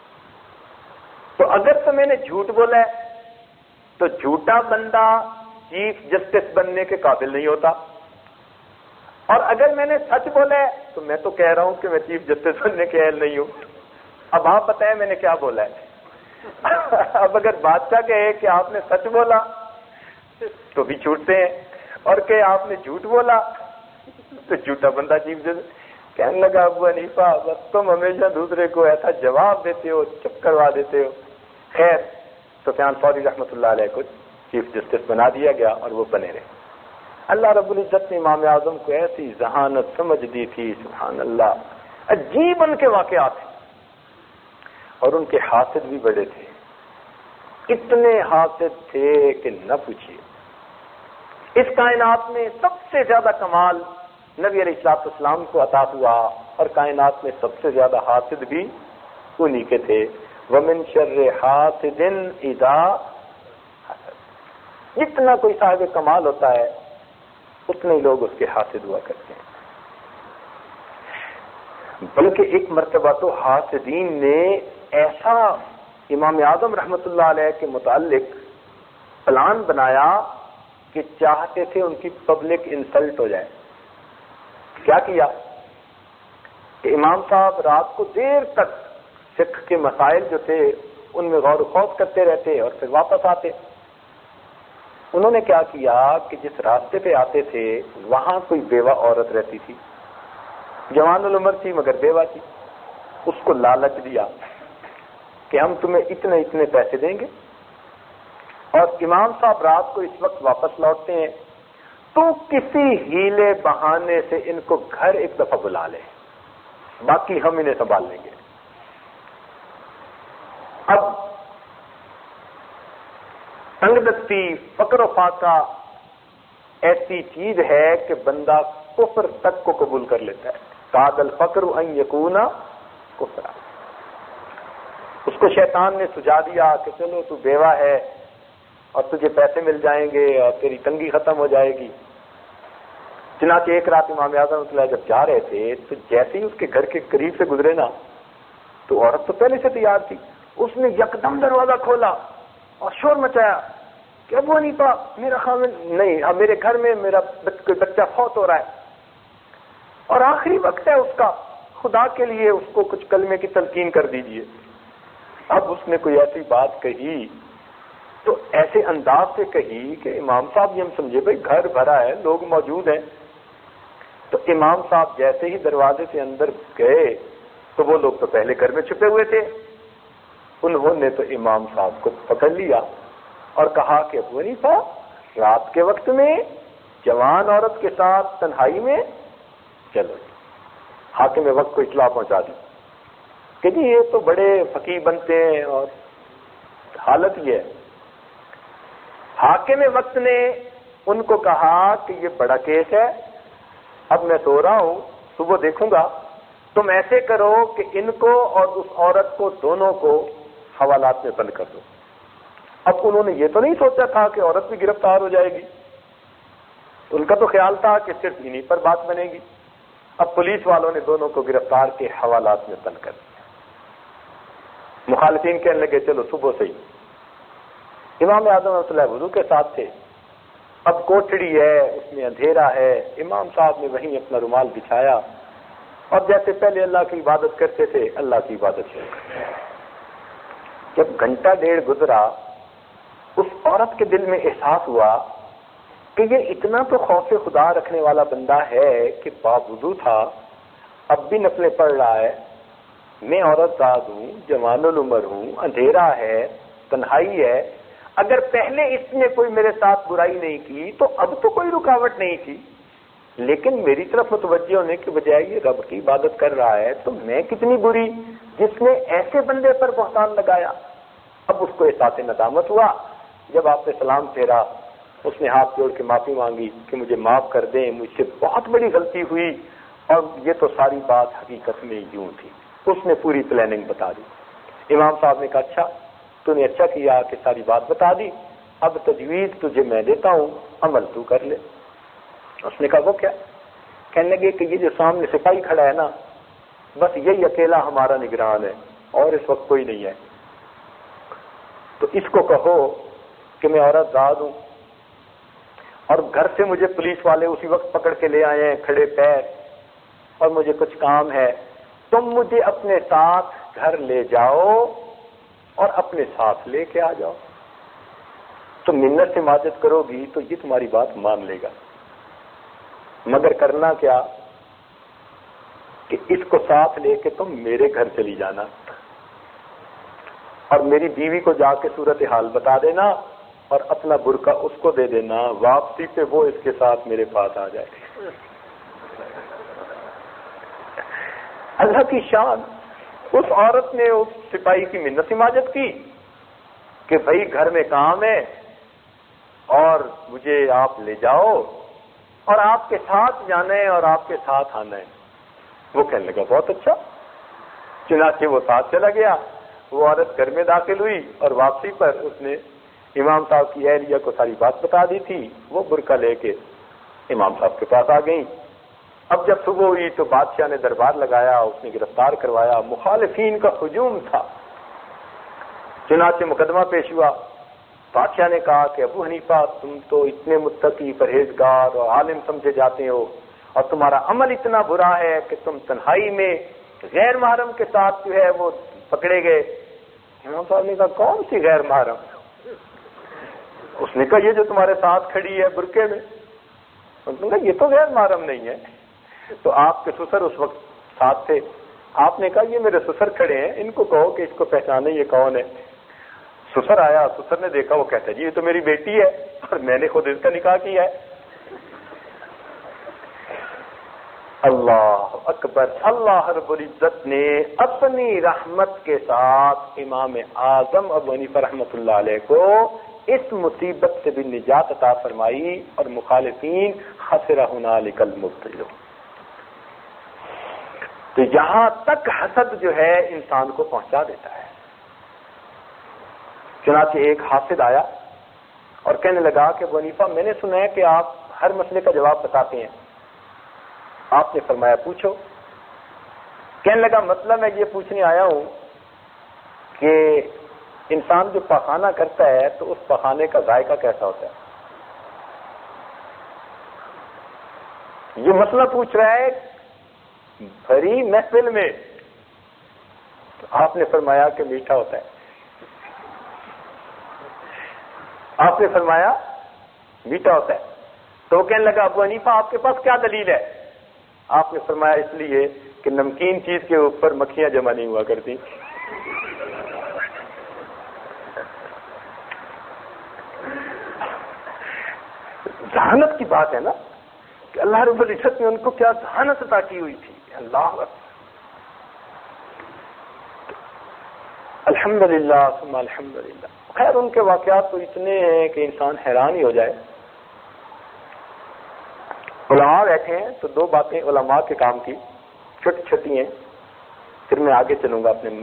تو اگر تو میں نے جھوٹ بولا ہے تو جھوٹا بندہ چیف جسٹس بننے کے قابل نہیں ہوتا، اور اگر میں نے سچ بولا ہے تو میں تو کہہ رہا ہوں کہ میں چیف جسٹس بننے کے اہل نہیں ہوں۔ اب آپ بتائیں میں نے کیا بولا ہے؟ اب اگر بادشاہ کہے کہ آپ نے سچ بولا تو بھی چھوٹتے ہیں، اور کہ آپ نے جھوٹ بولا تو جھوٹا بندہ چیف جسٹس کہنے لگا ابو حنیفہ بس تم ہمیشہ دوسرے کو ایسا جواب دیتے ہو، چپ کروا دیتے ہو. خیر سفیان ثوری رحمۃ اللہ علیہ کو چیف جسٹس بنا دیا گیا اور وہ بنے رہے. اللہ رب العزت نے امام اعظم کو ایسی ذہانت سمجھ دی تھی، سبحان اللہ، عجیب ان کے واقعات ہیں. اور ان کے حاسد بھی بڑے تھے، اتنے حاسد تھے کہ نہ پوچھیے. اس کائنات میں سب سے زیادہ کمال نبی علیہ الصلوۃ والسلام کو عطا ہوا، اور کائنات میں سب سے زیادہ حاسد بھی انہی کے تھے. ومن شر حاسد اذا حسد. جتنا کوئی صاحب کمال ہوتا ہے اتنے ہی لوگ اس کے حاسد ہوا کرتے ہیں. بلکہ ایک مرتبہ تو حاسدین نے ایسا امام اعظم رحمۃ اللہ علیہ کے متعلق پلان بنایا کہ چاہتے تھے ان کی پبلک انسلٹ ہو جائے. کیا کیا کہ امام صاحب رات کو دیر تک فقہ کے مسائل جو تھے ان میں غور و خوض کرتے رہتے اور پھر واپس آتے. انہوں نے کیا کیا کہ جس راستے پہ آتے تھے وہاں کوئی بیوہ عورت رہتی تھی، جوان العمر تھی مگر بیوہ تھی. اس کو لالچ دیا کہ ہم تمہیں اتنے اتنے پیسے دیں گے، اور امام صاحب رات کو اس وقت واپس لوٹتے ہیں تو کسی ہیلے بہانے سے ان کو گھر ایک دفعہ بلا لیں، باقی ہم انہیں سنبھال لیں گے. اب تنگ دستی، فقر و فاقہ ایسی چیز ہے کہ بندہ کفر تک کو قبول کر لیتا ہے. کاد الفقر ان یکون کفرا. اس کو شیطان نے سجا دیا کہ چلو تو بیوہ ہے اور تجھے پیسے مل جائیں گے اور تیری تنگی ختم ہو جائے گی. چنانچہ ایک رات امام اعظم جب جا رہے تھے تو جیسے ہی اس کے گھر کے قریب سے گزرے نا تو عورت تو پہلے سے تیار تھی. اس نے یکدم دروازہ کھولا اور شور مچایا کہ ابو حنیفہ میرا خاوند نہیں، میرے گھر میں میرا بچہ فوت ہو رہا ہے اور آخری وقت ہے اس کا، خدا کے لیے اس کو کچھ کلمے کی تلقین کر دیجئے. اب اس نے کوئی ایسی بات کہی تو ایسے انداز سے کہی کہ امام صاحب یہ ہم سمجھے بھائی گھر بھرا ہے، لوگ موجود ہیں. تو امام صاحب جیسے ہی دروازے سے اندر گئے تو وہ لوگ تو پہلے گھر میں چھپے ہوئے تھے. انہوں نے تو امام صاحب کو پکڑ لیا اور کہا کہ ابو حنیفہ رات کے وقت میں جوان عورت کے ساتھ تنہائی میں، چلو حاکم وقت کو اطلاع پہنچا دی کہ جی یہ تو بڑے فقیہ بنتے ہیں، اور حالت یہ ہے. حاکم وقت نے ان کو کہا کہ یہ بڑا کیس ہے، اب میں سو رہا ہوں، صبح دیکھوں گا، تم ایسے کرو کہ ان کو اور اس عورت کو دونوں کو حوالات میں بند کر دو. اب انہوں نے یہ تو نہیں سوچا تھا کہ عورت بھی گرفتار ہو جائے گی، ان کا تو خیال تھا کہ صرف انہی پر بات بنے گی. اب پولیس والوں نے دونوں کو گرفتار کے حوالات میں بند کر دیا. مخالفین کہنے لگے چلو صبح سے ہی. امام اعظم رحمۃ اللہ وضو کے ساتھ تھے، اب کوٹڑی ہے، اس میں اندھیرا ہے. امام صاحب نے وہیں اپنا رومال بچھایا اور جیسے پہلے اللہ کی عبادت کرتے تھے اللہ کی عبادت شروع کر. جب گھنٹہ ڈیڑھ گزرا اس عورت کے دل میں احساس ہوا کہ یہ اتنا تو خوف خدا رکھنے والا بندہ ہے کہ باوضو تھا، اب بھی نفلیں پڑھ رہا ہے. میں عورت زاد ہوں، جوان العمر ہوں، اندھیرا ہے، تنہائی ہے. اگر پہلے اس نے کوئی میرے ساتھ برائی نہیں کی تو اب تو کوئی رکاوٹ نہیں تھی، لیکن میری طرف متوجہ ہونے کے بجائے یہ رب کی عبادت کر رہا ہے تو میں کتنی بری جس نے ایسے بندے پر بہتان لگایا. اب اس کو احساس ندامت ہوا. جب آپ نے سلام پھیرا اس نے ہاتھ جوڑ کے معافی مانگی کہ مجھے معاف کر دیں، مجھ سے بہت بڑی غلطی ہوئی اور یہ تو ساری بات حقیقت میں یوں تھی. اس نے پوری پلاننگ بتا دی. امام صاحب نے کہا اچھا تو نے اچھا کیا کہ ساری بات بتا دی، اب تجویز تجھے میں دیتا ہوں، عمل تو کر لے. اس نے کہا وہ کیا؟ کہنے لگے کہ یہ جو سامنے سپاہی کھڑا ہے نا بس یہی اکیلا ہمارا نگران ہے اور اس وقت کوئی نہیں ہے. تو اس کو کہو کہ میں عورت زاد ہوں اور گھر سے مجھے پولیس والے اسی وقت پکڑ کے لے آئے ہیں کھڑے پیر اور مجھے کچھ کام ہے، تم مجھے اپنے ساتھ گھر لے جاؤ اور اپنے ساتھ لے کے آ جاؤ. تم منت سے ماجت کرو گی تو یہ تمہاری بات مان لے گا. مگر کرنا کیا کہ اس کو ساتھ لے کے تم میرے گھر چلی جانا اور میری بیوی کو جا کے صورتحال بتا دینا اور اپنا برقع اس کو دے دینا، واپسی پہ وہ اس کے ساتھ میرے پاس آ جائے۔ اللہ کی شان، اس عورت نے اس سپاہی کی منت سماجت کی کہ بھائی گھر میں کام ہے اور مجھے آپ لے جاؤ اور آپ کے ساتھ جانا ہے اور آپ کے ساتھ آنا ہے۔ وہ کہنے لگا بہت اچھا، چنانچہ وہ ساتھ چلا گیا۔ وہ عورت گھر میں داخل ہوئی اور واپسی پر اس نے امام صاحب کی اہلیہ کو ساری بات بتا دی تھی۔ وہ برقع لے کے امام صاحب کے پاس آ گئیں۔ اب جب صبح ہوئی تو بادشاہ نے دربار لگایا، اس نے گرفتار کروایا، مخالفین کا ہجوم تھا۔ چنانچہ مقدمہ پیش ہوا۔ بادشاہ نے کہا کہ ابو حنیفہ تم تو اتنے متقی پرہیزگار اور عالم سمجھے جاتے ہو اور تمہارا عمل اتنا برا ہے کہ تم تنہائی میں غیر محرم کے ساتھ جو ہے وہ پکڑے گئے۔ امام صاحب نے کہا کون سی غیر محرم؟ اس نے کہا یہ جو تمہارے ساتھ کھڑی ہے برقعے میں۔ اس نے کہا یہ تو غیر محرم نہیں ہے۔ تو آپ کے سسر اس وقت ساتھ تھے۔ آپ نے کہا یہ میرے سسر کھڑے ہیں، ان کو کہو کہ اس کو پہچانے یہ کون ہے۔ سسر آیا، سسر نے دیکھا، وہ کہتا ہے جی یہ تو میری بیٹی ہے اور میں نے خود اس کا نکاح کیا ہے۔ اللہ اکبر! اللہ رب العزت نے اپنی رحمت کے ساتھ امام اعظم ابو حنیفہ رحمۃ اللہ علیہ کو اس مصیبت سے بھی نجات عطا فرمائی اور مخالفین خسر ہنالک المبطلون۔ تو یہاں تک حسد جو ہے انسان کو پہنچا دیتا ہے۔ چنانچہ ایک حاسد آیا اور کہنے لگا کہ ابو حنیفہ میں نے سنا ہے کہ آپ ہر مسئلے کا جواب بتاتے ہیں۔ آپ نے فرمایا پوچھو۔ کہنے لگا مسئلہ میں یہ پوچھنے آیا ہوں کہ انسان جو پخانہ کرتا ہے تو اس پخانے کا ذائقہ کیسا ہوتا ہے؟ یہ مسئلہ پوچھ رہا ہے بھری محفل میں۔ تو آپ نے فرمایا کہ میٹھا ہوتا ہے۔ آپ نے فرمایا میٹھا ہوتا ہے۔ تو وہ کہنے لگا ابو حنیفہ آپ کے پاس کیا دلیل ہے؟ آپ نے فرمایا اس لیے کہ نمکین چیز کے اوپر مکھیاں جمع نہیں ہوا کرتی۔ ذہانت کی بات ہے نا کہ اللہ رب العزت نے ان کو کیا ذہانت عطا کی ہوئی تھی۔ اللہ الحمدللہ ثم الحمدللہ۔ خیر ان کے واقعات تو اتنے ہیں کہ انسان حیران ہی ہو جائے۔ علماء بیٹھے ہیں تو دو باتیں علماء کے کام کی چھوٹی چھوٹی ہیں، پھر میں آگے چلوں گا اپنے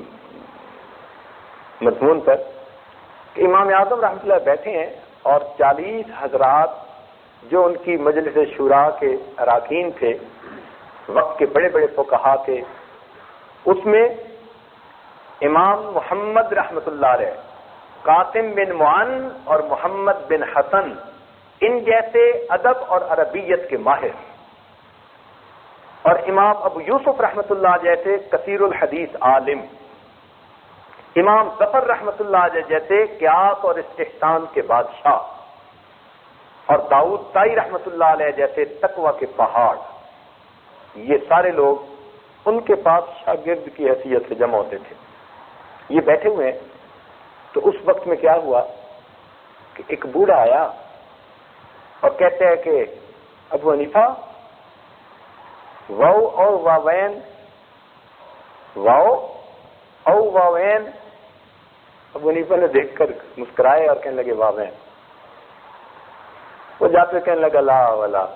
مضمون پر کہ امام اعظم رحمۃ اللہ بیٹھے ہیں اور 40 حضرات جو ان کی مجلس شورا کے اراکین تھے، وقت کے بڑے بڑے فقہا تھے، اس میں امام محمد رحمۃ اللہ علیہ، قاسم بن معن اور محمد بن حسن ان جیسے ادب اور عربیت کے ماہر، اور امام ابو یوسف رحمۃ اللہ جیسے کثیر الحدیث عالم، امام ظفر رحمۃ اللہ جیسے قیاس اور استحسان کے بادشاہ، اور داؤد طائی رحمۃ اللہ علیہ جیسے تقوی کے پہاڑ، یہ سارے لوگ ان کے پاس شاگرد کی حیثیت سے جمع ہوتے تھے۔ یہ بیٹھے ہوئے ہیں تو اس وقت میں کیا ہوا کہ ایک بوڑھا آیا اور کہتے ہیں کہ ابو حنیفہ واو او واوین، واو او واوین۔ ابو حنیفہ نے دیکھ کر مسکرائے اور کہنے لگے واوین۔ وہ جاتے کہنے لگا لا ولا۔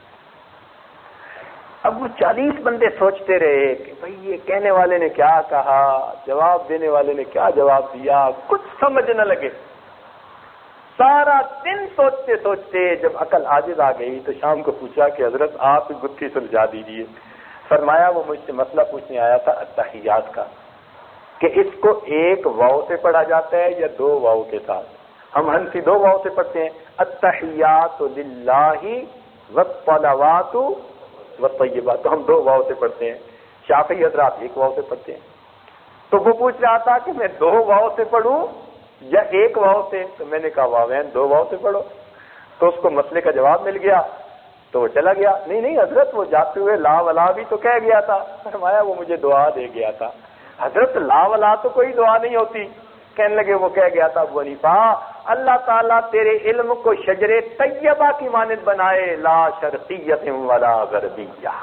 اب وہ 40 بندے سوچتے رہے کہ بھئی یہ کہنے والے نے کیا کہا، جواب دینے والے نے کیا جواب دیا، کچھ سمجھ نہ لگے۔ سارا دن سوچتے سوچتے جب عقل عاجز آ گئی تو شام کو پوچھا کہ حضرت آپ گتھی سلجھا دیجیے۔ فرمایا وہ مجھ سے مسئلہ پوچھنے آیا تھا التحیات کا، کہ اس کو ایک واو سے پڑھا جاتا ہے یا دو واو کے ساتھ؟ ہم حنفی دو واو سے پڑھتے ہیں، التحیات للہ والصلوات والطیبات، تو ہم دو واو سے پڑھتے ہیں۔ شافعی حضرات ایک واو سے پڑھتے ہیں۔ تو وہ پوچھ رہا تھا کہ میں دو واو سے پڑھوں یا ایک واو سے؟ تو میں نے کہا واوین، دو واو سے پڑھو۔ تو اس کو مسئلے کا جواب مل گیا۔ تو وہ چلا گیا. نہیں حضرت وہ جاتے ہوئے لا ولا بھی تو کہہ گیا تھا. فرمایا وہ مجھے دعا دے گیا تھا. حضرت لا ولا تو کوئی دعا نہیں ہوتی. کہنے لگے وہ کہہ گیا تھا ابو حنیفہ اللہ تعالیٰ تیرے علم کو شجر طیبہ کی مانند بنائے لا شرقیت ولا غربیہ.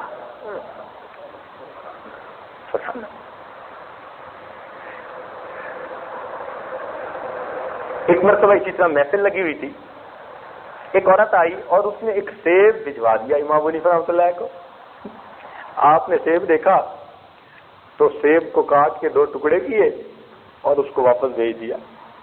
ایک مرتبہ اسی طرح محفل لگی ہوئی تھی. ایک عورت آئی اور اس نے ایک سیب بھجوا دیا امام ابو حنیفہ رحمۃ اللہ کو. آپ نے سیب دیکھا تو سیب کو کاٹ کے 2 ٹکڑے کیے اور اس کو واپس بھیج دیا.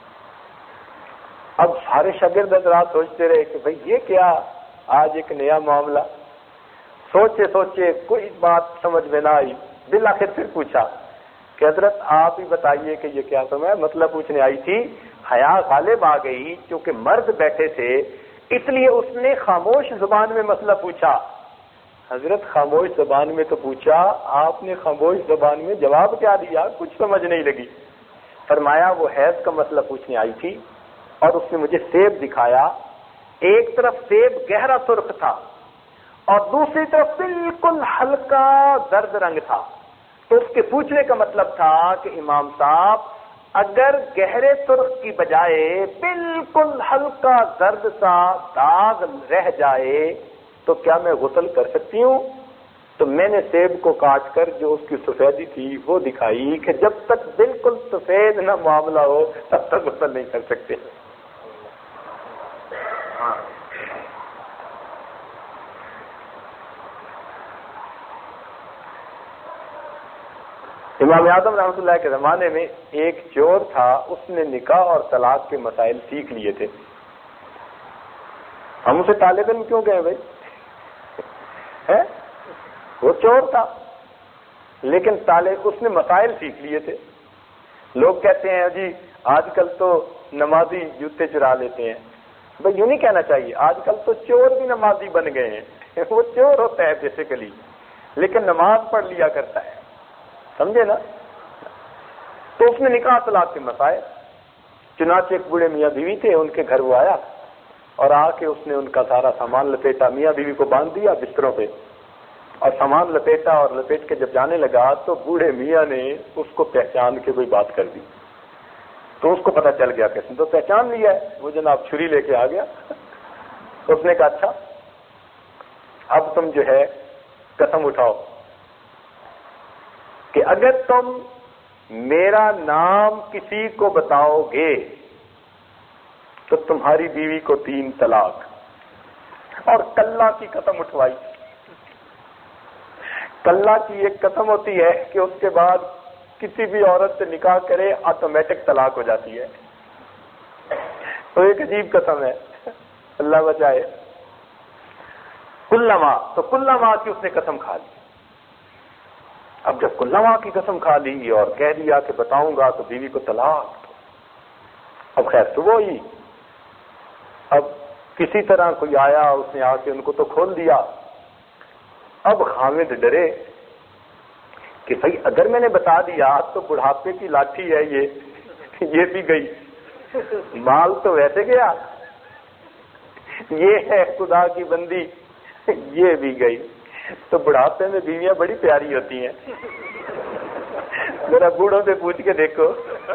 اب سارے شاگرد حضرات سوچتے رہے کہ بھئی یہ کیا آج ایک نیا معاملہ. سوچے کوئی بات سمجھ میں نہ آئی. بالآخر پھر پوچھا کہ حضرت آپ ہی بتائیے کہ یہ کیا. تو میں مسئلہ پوچھنے آئی تھی, حیا غالب آ گئی کیونکہ مرد بیٹھے تھے اس لیے اس نے خاموش زبان میں مسئلہ پوچھا. حضرت خاموش زبان میں تو پوچھا, آپ نے خاموش زبان میں جواب کیا دیا؟ کچھ سمجھ نہیں لگی. فرمایا وہ حیض کا مسئلہ پوچھنے آئی تھی اور اس نے مجھے سیب دکھایا. ایک طرف سیب گہرا سرخ تھا اور دوسری طرف بالکل ہلکا زرد رنگ تھا. تو اس کے پوچھنے کا مطلب تھا کہ امام صاحب اگر گہرے سرخ کی بجائے بالکل ہلکا زرد سا داغ رہ جائے تو کیا میں غسل کر سکتی ہوں؟ تو میں نے سیب کو کاٹ کر جو اس کی سفیدی تھی وہ دکھائی کہ جب تک بالکل سفید نہ معاملہ ہو تب تک غسل نہیں کر سکتے. امام اعظم رحمۃ اللہ کے زمانے میں ایک چور تھا, اس نے نکاح اور طلاق کے مسائل سیکھ لیے تھے. ہم اسے طالب علم کیوں گئے بھائی؟ وہ چور تھا لیکن اس نے مسائل سیکھ لیے تھے. لوگ کہتے ہیں جی آج کل تو نمازی جوتے چرا لیتے ہیں. بھائی یوں نہیں کہنا چاہیے, آج کل تو چور بھی نمازی بن گئے ہیں. وہ چور ہوتا ہے بیسیکلی لیکن نماز پڑھ لیا کرتا ہے, سمجھے نا. تو اس نے نکاح طلاق کے مسائل, چنانچہ ایک بوڑھے میاں بیوی تھے, ان کے گھر وہ آیا اور آ کے اس نے ان کا سارا سامان لپیٹا. میاں بیوی کو باندھ دیا بستروں پہ اور سامان لپیٹا, اور لپیٹ کے جب جانے لگا تو بوڑھے میاں نے اس کو پہچان کے کوئی بات کر دی. تو اس کو پتہ چل گیا کہ تو پہچان لیا ہے. وہ جناب چھری لے کے آ گیا. اس نے کہا اچھا اب تم جو ہے قسم اٹھاؤ کہ اگر تم میرا نام کسی کو بتاؤ گے تو تمہاری بیوی کو 3 طلاق. اور کلّا کی قسم اٹھوائی. کلّا کی ایک قسم ہوتی ہے کہ اس کے بعد کسی بھی عورت سے نکاح کرے آٹومیٹک طلاق ہو جاتی ہے. تو ایک عجیب قسم ہے, اللہ بچائے. کلّما, تو کلّما کی اس نے قسم کھا لی. اب جب کلّما کی قسم کھا لی اور کہہ دیا کہ بتاؤں گا تو بیوی کو طلاق. اب خیر صبح ہوئی, اب کسی طرح کوئی آیا, اس نے آ کے ان کو تو کھول دیا. اب خامد ڈرے کہ بھئی اگر میں نے بتا دیا تو بڑھاپے کی لاٹھی ہے یہ بھی گئی, مال تو ویسے گیا, یہ ہے خدا کی بندی یہ بھی گئی. تو بڑھاپے میں بیویاں بڑی پیاری ہوتی ہیں, ذرا بوڑھوں سے پوچھ کے دیکھو.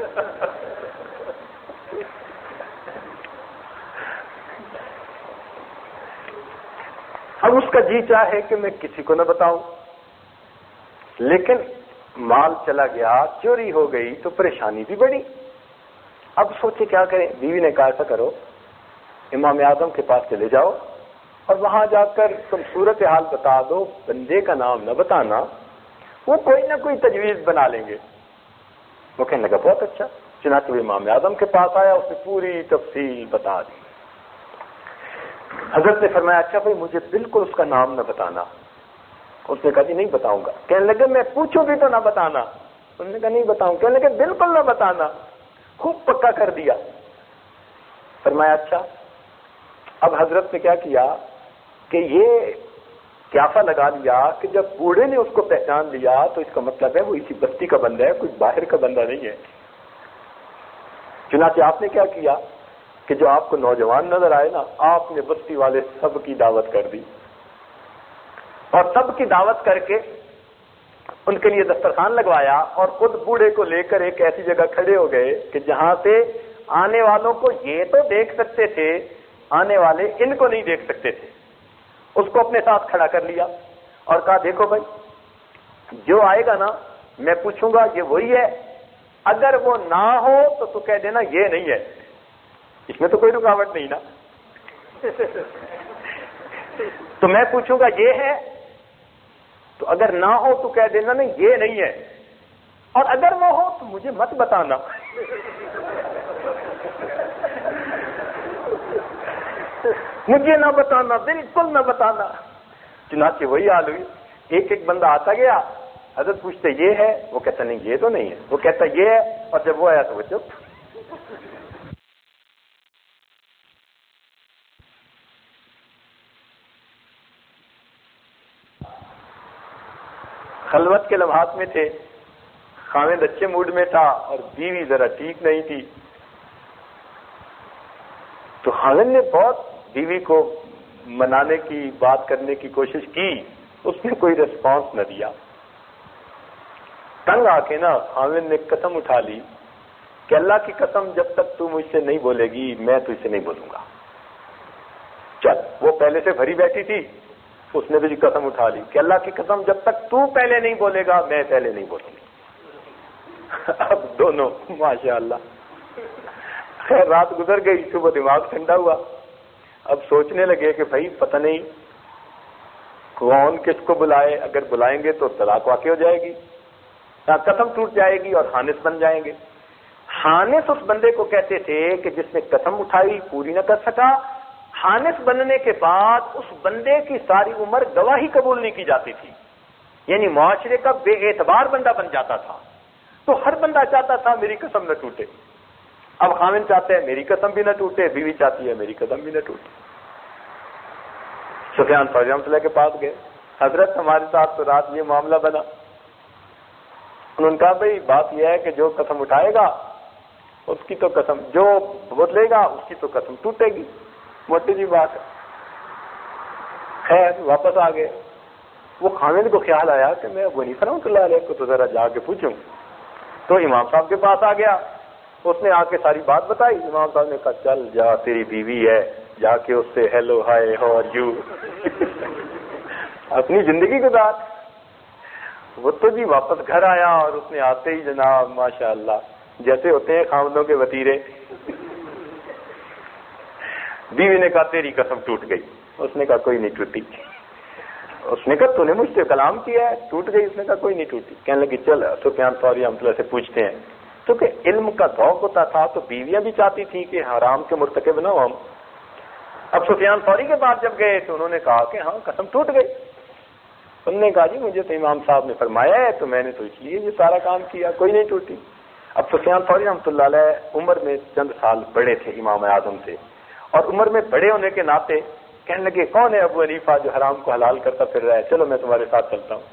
اب اس کا جی چاہے کہ میں کسی کو نہ بتاؤں, لیکن مال چلا گیا, چوری ہو گئی تو پریشانی بھی بڑی. اب سوچے کیا کریں. بیوی نے کہا ایسا کرو, امام اعظم کے پاس چلے جاؤ اور وہاں جا کر تم صورتحال بتا دو, بندے کا نام نہ بتانا, وہ کوئی نہ کوئی تجویز بنا لیں گے. وہ کہنے لگا بہت اچھا. چنانچہ وہ امام اعظم کے پاس آیا, اس نے پوری تفصیل بتا دی. حضرت نے فرمایا اچھا بھائی مجھے بالکل اس کا نام نہ بتانا. اس نے کہا جی نہیں بتاؤں گا. کہنے لگے میں پوچھوں بھی تو نہ بتانا. انہوں نے کہا نہیں بتاؤں. کہنے لگے بالکل نہ بتانا. خوب پکا کر دیا. فرمایا اچھا. اب حضرت نے کیا کیا کہ یہ قیافہ لگا لیا کہ جب بوڑھے نے اس کو پہچان لیا تو اس کا مطلب ہے وہ اسی بستی کا بندہ ہے, کوئی باہر کا بندہ نہیں ہے. چنانچہ آپ نے کیا کیا کہ جو آپ کو نوجوان نظر آئے نا, آپ نے بستی والے سب کی دعوت کر دی. اور سب کی دعوت کر کے ان کے لیے دسترخوان لگوایا اور خود بوڑھے کو لے کر ایک ایسی جگہ کھڑے ہو گئے کہ جہاں سے آنے والوں کو یہ تو دیکھ سکتے تھے، آنے والے ان کو نہیں دیکھ سکتے تھے۔ اس کو اپنے ساتھ کھڑا کر لیا اور کہا دیکھو بھائی، جو آئے گا نا میں پوچھوں گا یہ وہی ہے، اگر وہ نہ ہو تو کہہ دینا یہ نہیں ہے، اس میں تو کوئی رکاوٹ نہیں نا۔ تو میں پوچھوں گا یہ ہے، تو اگر نہ ہو تو کہہ دینا نہیں یہ نہیں ہے، اور اگر وہ ہو تو مجھے مت بتانا۔ مجھے نہ بتانا، بالکل نہ بتانا۔ چنانچہ وہی حال ہوئی، ایک ایک بندہ آتا گیا، حضرت پوچھتے یہ ہے، وہ کہتا نہیں یہ تو نہیں ہے، وہ کہتا یہ ہے، اور جب وہ آیا تو وہ چپ۔ خلوت کے لمحات میں تھے، خاوند اچھے موڈ میں تھا اور بیوی ذرا ٹھیک نہیں تھی، تو خاوند نے بہت بیوی کو منانے کی، بات کرنے کی کوشش کی، اس نے کوئی ریسپانس نہ دیا۔ تنگ آ کے نا خاوند نے قسم اٹھا لی کہ اللہ کی قسم جب تک تو مجھ سے نہیں بولے گی میں تجھ سے نہیں بولوں گا۔ چل، وہ پہلے سے بھری بیٹھی تھی، اس نے بھی قسم اٹھا لی کہ اللہ کی قسم جب تک تو پہلے نہیں بولے گا میں پہلے نہیں بولوں گی۔ اب دونوں ماشاءاللہ، خیر رات گزر گئی، صبح دماغ ٹھنڈا ہوا، اب سوچنے لگے کہ بھائی پتہ نہیں کون کس کو بلائے، اگر بلائیں گے تو طلاق واقع ہو جائے گی، قسم ٹوٹ جائے گی اور خانس بن جائیں گے۔ خانس اس بندے کو کہتے تھے کہ جس نے قسم اٹھائی پوری نہ کر سکا، خانس بننے کے بعد اس بندے کی ساری عمر گواہی قبول نہیں کی جاتی تھی، یعنی معاشرے کا بے اعتبار بندہ بن جاتا تھا۔ تو ہر بندہ چاہتا تھا میری قسم نہ ٹوٹے۔ اب خاوند چاہتے ہیں میری قسم بھی نہ ٹوٹے، بیوی چاہتی ہے میری قسم بھی نہ ٹوٹے۔ سفیان ثوری رحمۃ اللہ کے پاس گئے، حضرت ہمارے ساتھ تو رات یہ معاملہ بنا۔ انہوں نے کہا بھائی بات یہ ہے کہ جو قسم اٹھائے گا اس کی تو قسم، جو بدلے گا اس کی تو قسم ٹوٹے گی، موٹی سی بات ہے۔ خیر واپس آ گئے، وہ خاوند کو خیال آیا کہ میں ابو حنیفہ رحمۃ اللہ علیہ کو تو ذرا جا کے پوچھوں، تو امام صاحب کے پاس آ گیا، اس نے آ کے ساری بات بتائی۔ امام صاحب نے کہا چل جا، تیری بیوی ہے، جا کے اس سے hello hi how are you اپنی زندگی گزار۔ وہ تو جی واپس گھر آیا اور اس نے آتے ہی جناب ماشاءاللہ جیسے ہوتے ہیں خاوندوں کے وتیرے، بیوی نے کہا تیری قسم ٹوٹ گئی، اس نے کہا کوئی نہیں ٹوٹی۔ اس نے کہا تو نے مجھ سے کلام کیا ہے، ٹوٹ گئی؟ اس نے کہا کوئی نہیں ٹوٹی۔ کہنے لگی چل سفیان ثوری رحمۃ اللہ سے پوچھتے ہیں، کیونکہ علم کا ذوق ہوتا تھا تو بیویاں بھی چاہتی تھیں کہ حرام کے مرتکب نہ ہو ہم۔ اب سفیان ثوری کے پاس جب گئے تو انہوں نے کہا کہ ہاں قسم ٹوٹ گئی۔ انہوں نے کہا جی مجھے تو امام صاحب نے فرمایا ہے تو میں نے تو اس لیے یہ سارا کام کیا، کوئی نہیں ٹوٹی۔ اب سفیان ثوری رحمۃ اللہ علیہ عمر میں چند سال بڑے تھے امام اعظم سے، اور عمر میں بڑے ہونے کے ناطے کہنے لگے کون ہے ابو حنیفہ جو حرام کو حلال کرتا پھر رہا ہے، چلو میں تمہارے ساتھ چلتا ہوں۔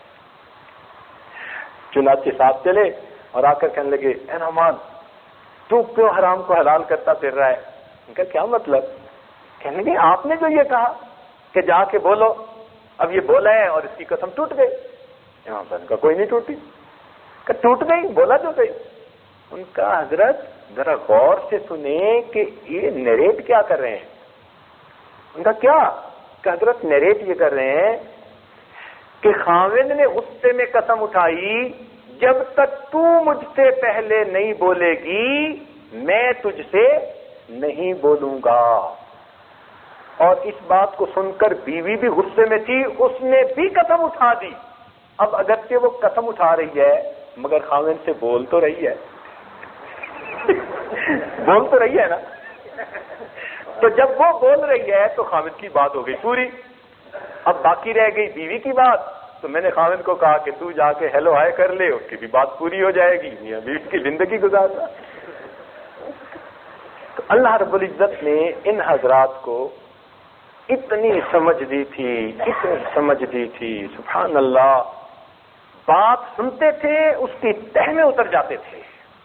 چنانچہ ساتھ چلے اور آ کر کہنے لگے اے نعمان تو کیوں حرام کو حلال کرتا پھر رہا ہے؟ ان کا کیا مطلب؟ کہنے لگے آپ نے جو یہ کہا کہ جا کے بولو، اب یہ بولا ہے اور اس کی قسم ٹوٹ گئی۔ امام صاحب کا کوئی نہیں ٹوٹی، کہ ٹوٹ گئی، بولا جو گئی۔ ان کا حضرت ذرا غور سے سنیں کہ یہ نیریٹ کیا کر رہے ہیں۔ ان کا کیا کہ حضرت نیریٹ یہ کر رہے ہیں کہ خاوند نے غصے میں قسم اٹھائی جب تک تو مجھ سے پہلے نہیں بولے گی میں تجھ سے نہیں بولوں گا، اور اس بات کو سن کر بیوی بھی غصے میں تھی، اس نے بھی قسم اٹھا دی۔ اب اگرچہ وہ قسم اٹھا رہی ہے مگر خاوند سے بول تو رہی ہے بول تو رہی ہے نا، تو جب وہ بول رہی ہے تو خاوند کی بات ہو گئی پوری۔ اب باقی رہ گئی بیوی کی بات، تو میں نے خاوند کو کہا کہ تو جا کے ہیلو ہائے کر لے، اس کی بھی بات پوری ہو جائے گی، میاں بیوی کی زندگی گزارنا۔ تو اللہ رب العزت نے ان حضرات کو اتنی سمجھ دی تھی، اتنی سمجھ دی تھی، سبحان اللہ، بات سنتے تھے اس کی تہ میں اتر جاتے تھے۔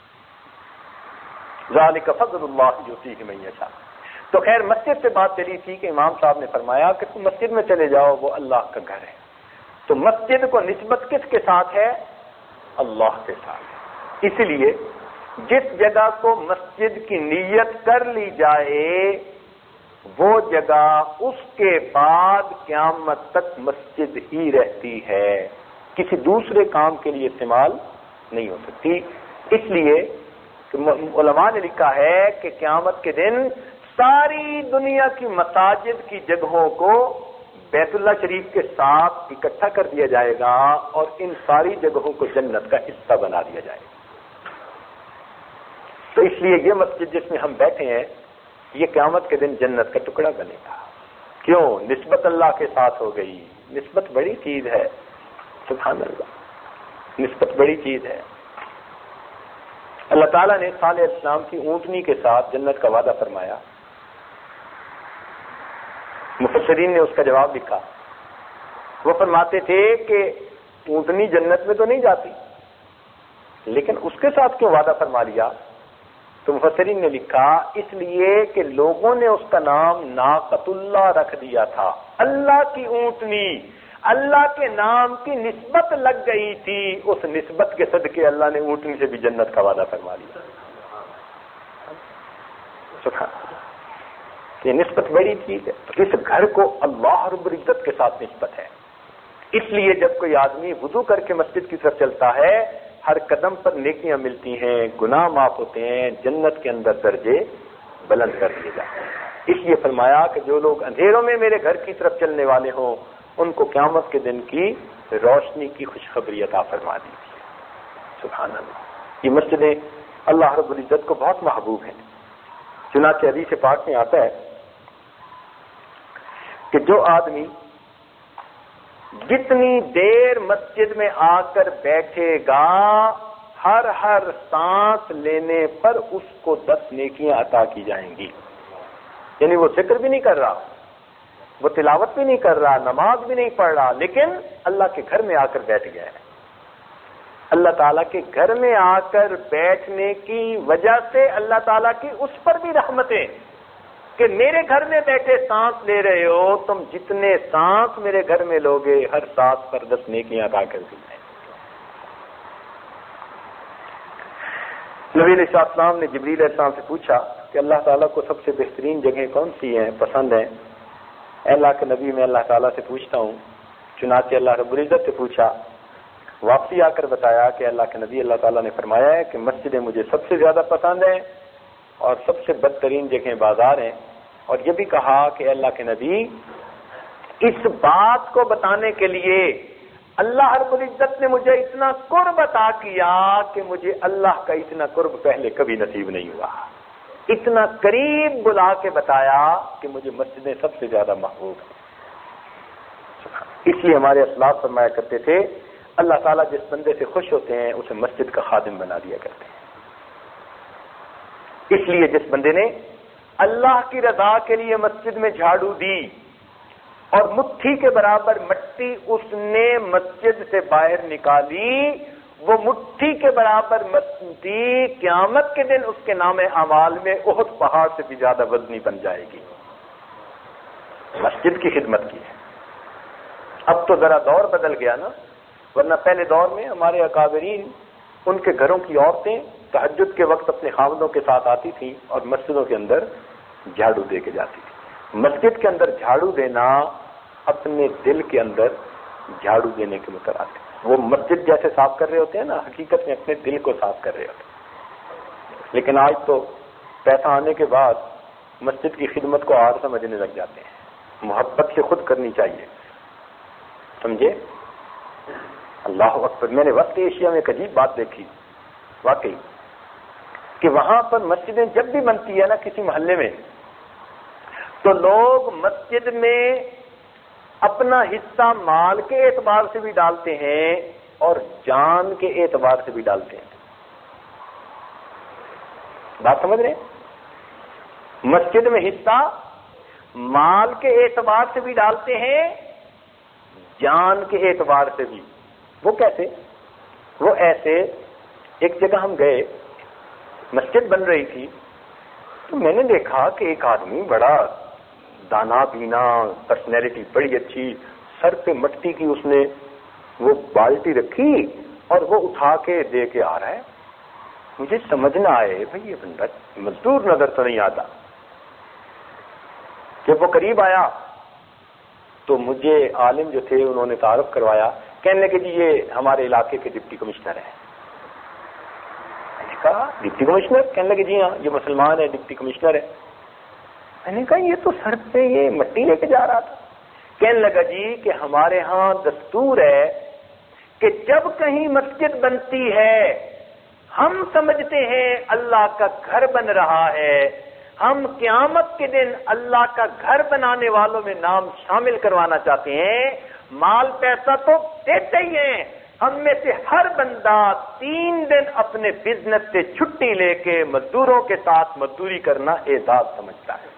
ذالک فضل اللہ یؤتیہ من یشاء۔ تو خیر مسجد سے بات چلی تھی کہ امام صاحب نے فرمایا کہ تم مسجد میں چلے جاؤ، وہ اللہ کا گھر ہے، تو مسجد کو نسبت کس کے ساتھ ہے؟ اللہ کے ساتھ. اس لیے جس جگہ کو مسجد کی نیت کر لی جائے وہ جگہ اس کے بعد قیامت تک مسجد ہی رہتی ہے، کسی دوسرے کام کے لیے استعمال نہیں ہو سکتی. اس لیے علماء نے لکھا ہے کہ قیامت کے دن ساری دنیا کی مساجد کی جگہوں کو بیت اللہ شریف کے ساتھ اکٹھا کر دیا جائے گا اور ان ساری جگہوں کو جنت کا حصہ بنا دیا جائے گا. تو اس لیے یہ مسجد جس میں ہم بیٹھے ہیں یہ قیامت کے دن جنت کا ٹکڑا بنے گا. کیوں؟ نسبت اللہ کے ساتھ ہو گئی. نسبت بڑی چیز ہے، سبحان اللہ، نسبت بڑی چیز ہے. اللہ تعالیٰ نے صالح علیہ السلام کی اونٹنی کے ساتھ جنت کا وعدہ فرمایا. مفسرین نے اس کا جواب لکھا. وہ فرماتے تھے کہ اونٹنی جنت میں تو نہیں جاتی، لیکن اس کے ساتھ کیوں وعدہ فرما لیا؟ تو مفسرین نے لکھا اس لیے کہ لوگوں نے اس کا نام ناقۃ اللہ رکھ دیا تھا. اللہ کی اونٹنی، اللہ کے نام کی نسبت لگ گئی تھی. اس نسبت کے صدقے اللہ نے اونٹنی سے بھی جنت کا وعدہ فرما لیا. یہ نسبت بڑی چیز ہے. اس گھر کو اللہ رب العزت کے ساتھ نسبت ہے. اس لیے جب کوئی آدمی وضو کر کے مسجد کی طرف چلتا ہے ہر قدم پر نیکیاں ملتی ہیں، گناہ معاف ہوتے ہیں، جنت کے اندر درجے بلند کر دیے جاتے ہیں. اس لیے فرمایا کہ جو لوگ اندھیروں میں میرے گھر کی طرف چلنے والے ہوں ان کو قیامت کے دن کی روشنی کی خوشخبری عطا فرما دی. سبحان اللہ. یہ مسجدیں اللہ رب العزت کو بہت محبوب ہیں. چنانچہ حدیث پاک میں آتا ہے کہ جو آدمی جتنی دیر مسجد میں آ کر بیٹھے گا ہر سانس لینے پر اس کو 10 نیکیاں عطا کی جائیں گی. یعنی وہ ذکر بھی نہیں کر رہا، وہ تلاوت بھی نہیں کر رہا، نماز بھی نہیں پڑھ رہا، لیکن اللہ کے گھر میں آ کر بیٹھ گیا ہے. اللہ تعالیٰ کے گھر میں آ کر بیٹھنے کی وجہ سے اللہ تعالیٰ کی اس پر بھی رحمتیں کہ میرے گھر میں بیٹھے سانس لے رہے ہو، تم جتنے سانس میرے گھر میں لوگے ہر سانس پر 10 نیکیاں عطا کر دی ہیں. نبی علیہ السلام نے جبریل علیہ السلام سے پوچھا کہ اللہ تعالیٰ کو سب سے بہترین جگہیں کون سی ہیں، پسند ہیں؟ اے اللہ کے نبی میں اللہ تعالیٰ سے پوچھتا ہوں. چنانچہ اللہ رب العزت سے پوچھا. واپسی آ کر بتایا کہ اللہ کے نبی اللہ تعالیٰ نے فرمایا ہے کہ مسجدیں مجھے سب سے زیادہ پسند ہیں اور سب سے بدترین جگہیں بازار ہیں. اور یہ بھی کہا کہ اللہ کے نبی اس بات کو بتانے کے لیے اللہ رب العزت نے مجھے اتنا قرب عطا کیا کہ مجھے اللہ کا اتنا قرب پہلے کبھی نصیب نہیں ہوا. اتنا قریب بلا کے بتایا کہ مجھے مسجدیں سب سے زیادہ محبوب ہیں. اس لیے ہمارے اسلاف فرمایا کرتے تھے اللہ تعالیٰ جس بندے سے خوش ہوتے ہیں اسے مسجد کا خادم بنا دیا کرتے ہیں. اس لیے جس بندے نے اللہ کی رضا کے لیے مسجد میں جھاڑو دی اور مٹھی کے برابر مٹی اس نے مسجد سے باہر نکالی، وہ مٹھی کے برابر مٹی قیامت کے دن اس کے نام اعمال میں احد پہاڑ سے بھی زیادہ وزنی بن جائے گی. مسجد کی خدمت کی ہے. اب تو ذرا دور بدل گیا نا، ورنہ پہلے دور میں ہمارے اکابرین ان کے گھروں کی عورتیں تہجد کے وقت اپنے خاوندوں کے ساتھ آتی تھیں اور مسجدوں کے اندر جھاڑو دے کے جاتی تھی. مسجد کے اندر جھاڑو دینا اپنے دل کے اندر جھاڑو دینے کے مترادف. وہ مسجد جیسے صاف کر رہے ہوتے ہیں نا، حقیقت میں اپنے دل کو صاف کر رہے ہوتے ہیں. لیکن آج تو پیسہ آنے کے بعد مسجد کی خدمت کو آر سمجھنے لگ جاتے ہیں. محبت سے خود کرنی چاہیے، سمجھے؟ اللہ اکبر. میں نے وقت ایشیا میں ایک عجیب بات دیکھی واقعی کہ وہاں پر مسجدیں جب بھی بنتی ہے نا کسی محلے میں تو لوگ مسجد میں اپنا حصہ مال کے اعتبار سے بھی ڈالتے ہیں اور جان کے اعتبار سے بھی ڈالتے ہیں. بات سمجھ رہے ہیں؟ مسجد میں حصہ مال کے اعتبار سے بھی ڈالتے ہیں، جان کے اعتبار سے بھی. وہ کیسے؟ وہ ایسے. ایک جگہ ہم گئے، مسجد بن رہی تھی، تو میں نے دیکھا کہ ایک آدمی بڑا دانا بینا، پرسنالٹی بڑی اچھی، سر پہ مٹی کی اس نے وہ بالٹی رکھی اور وہ اٹھا کے دے کے آ رہا ہے. مجھے سمجھنا آئے بھائی یہ بندہ مزدور نظر تو نہیں آتا. جب وہ قریب آیا تو مجھے عالم جو تھے انہوں نے تعارف کروایا. کہنے لگے جی یہ ہمارے علاقے کے ڈپٹی کمشنر ہیں. میں نے کہا ڈپٹی کمشنر؟ کہنے لگے جی ہاں یہ مسلمان ہے, ڈپٹی کمشنر ہے. میں نے کہا یہ تو سر پہ یہ مٹی لے کے جا رہا تھا. کہنے لگا جی کہ ہمارے ہاں دستور ہے کہ جب کہیں مسجد بنتی ہے ہم سمجھتے ہیں اللہ کا گھر بن رہا ہے, ہم قیامت کے دن اللہ کا گھر بنانے والوں میں نام شامل کروانا چاہتے ہیں. مال پیسہ تو دیتے ہی ہیں, ہم میں سے ہر بندہ 3 دن اپنے بزنس سے چھٹی لے کے مزدوروں کے ساتھ مزدوری کرنا اعزاز سمجھتا ہے.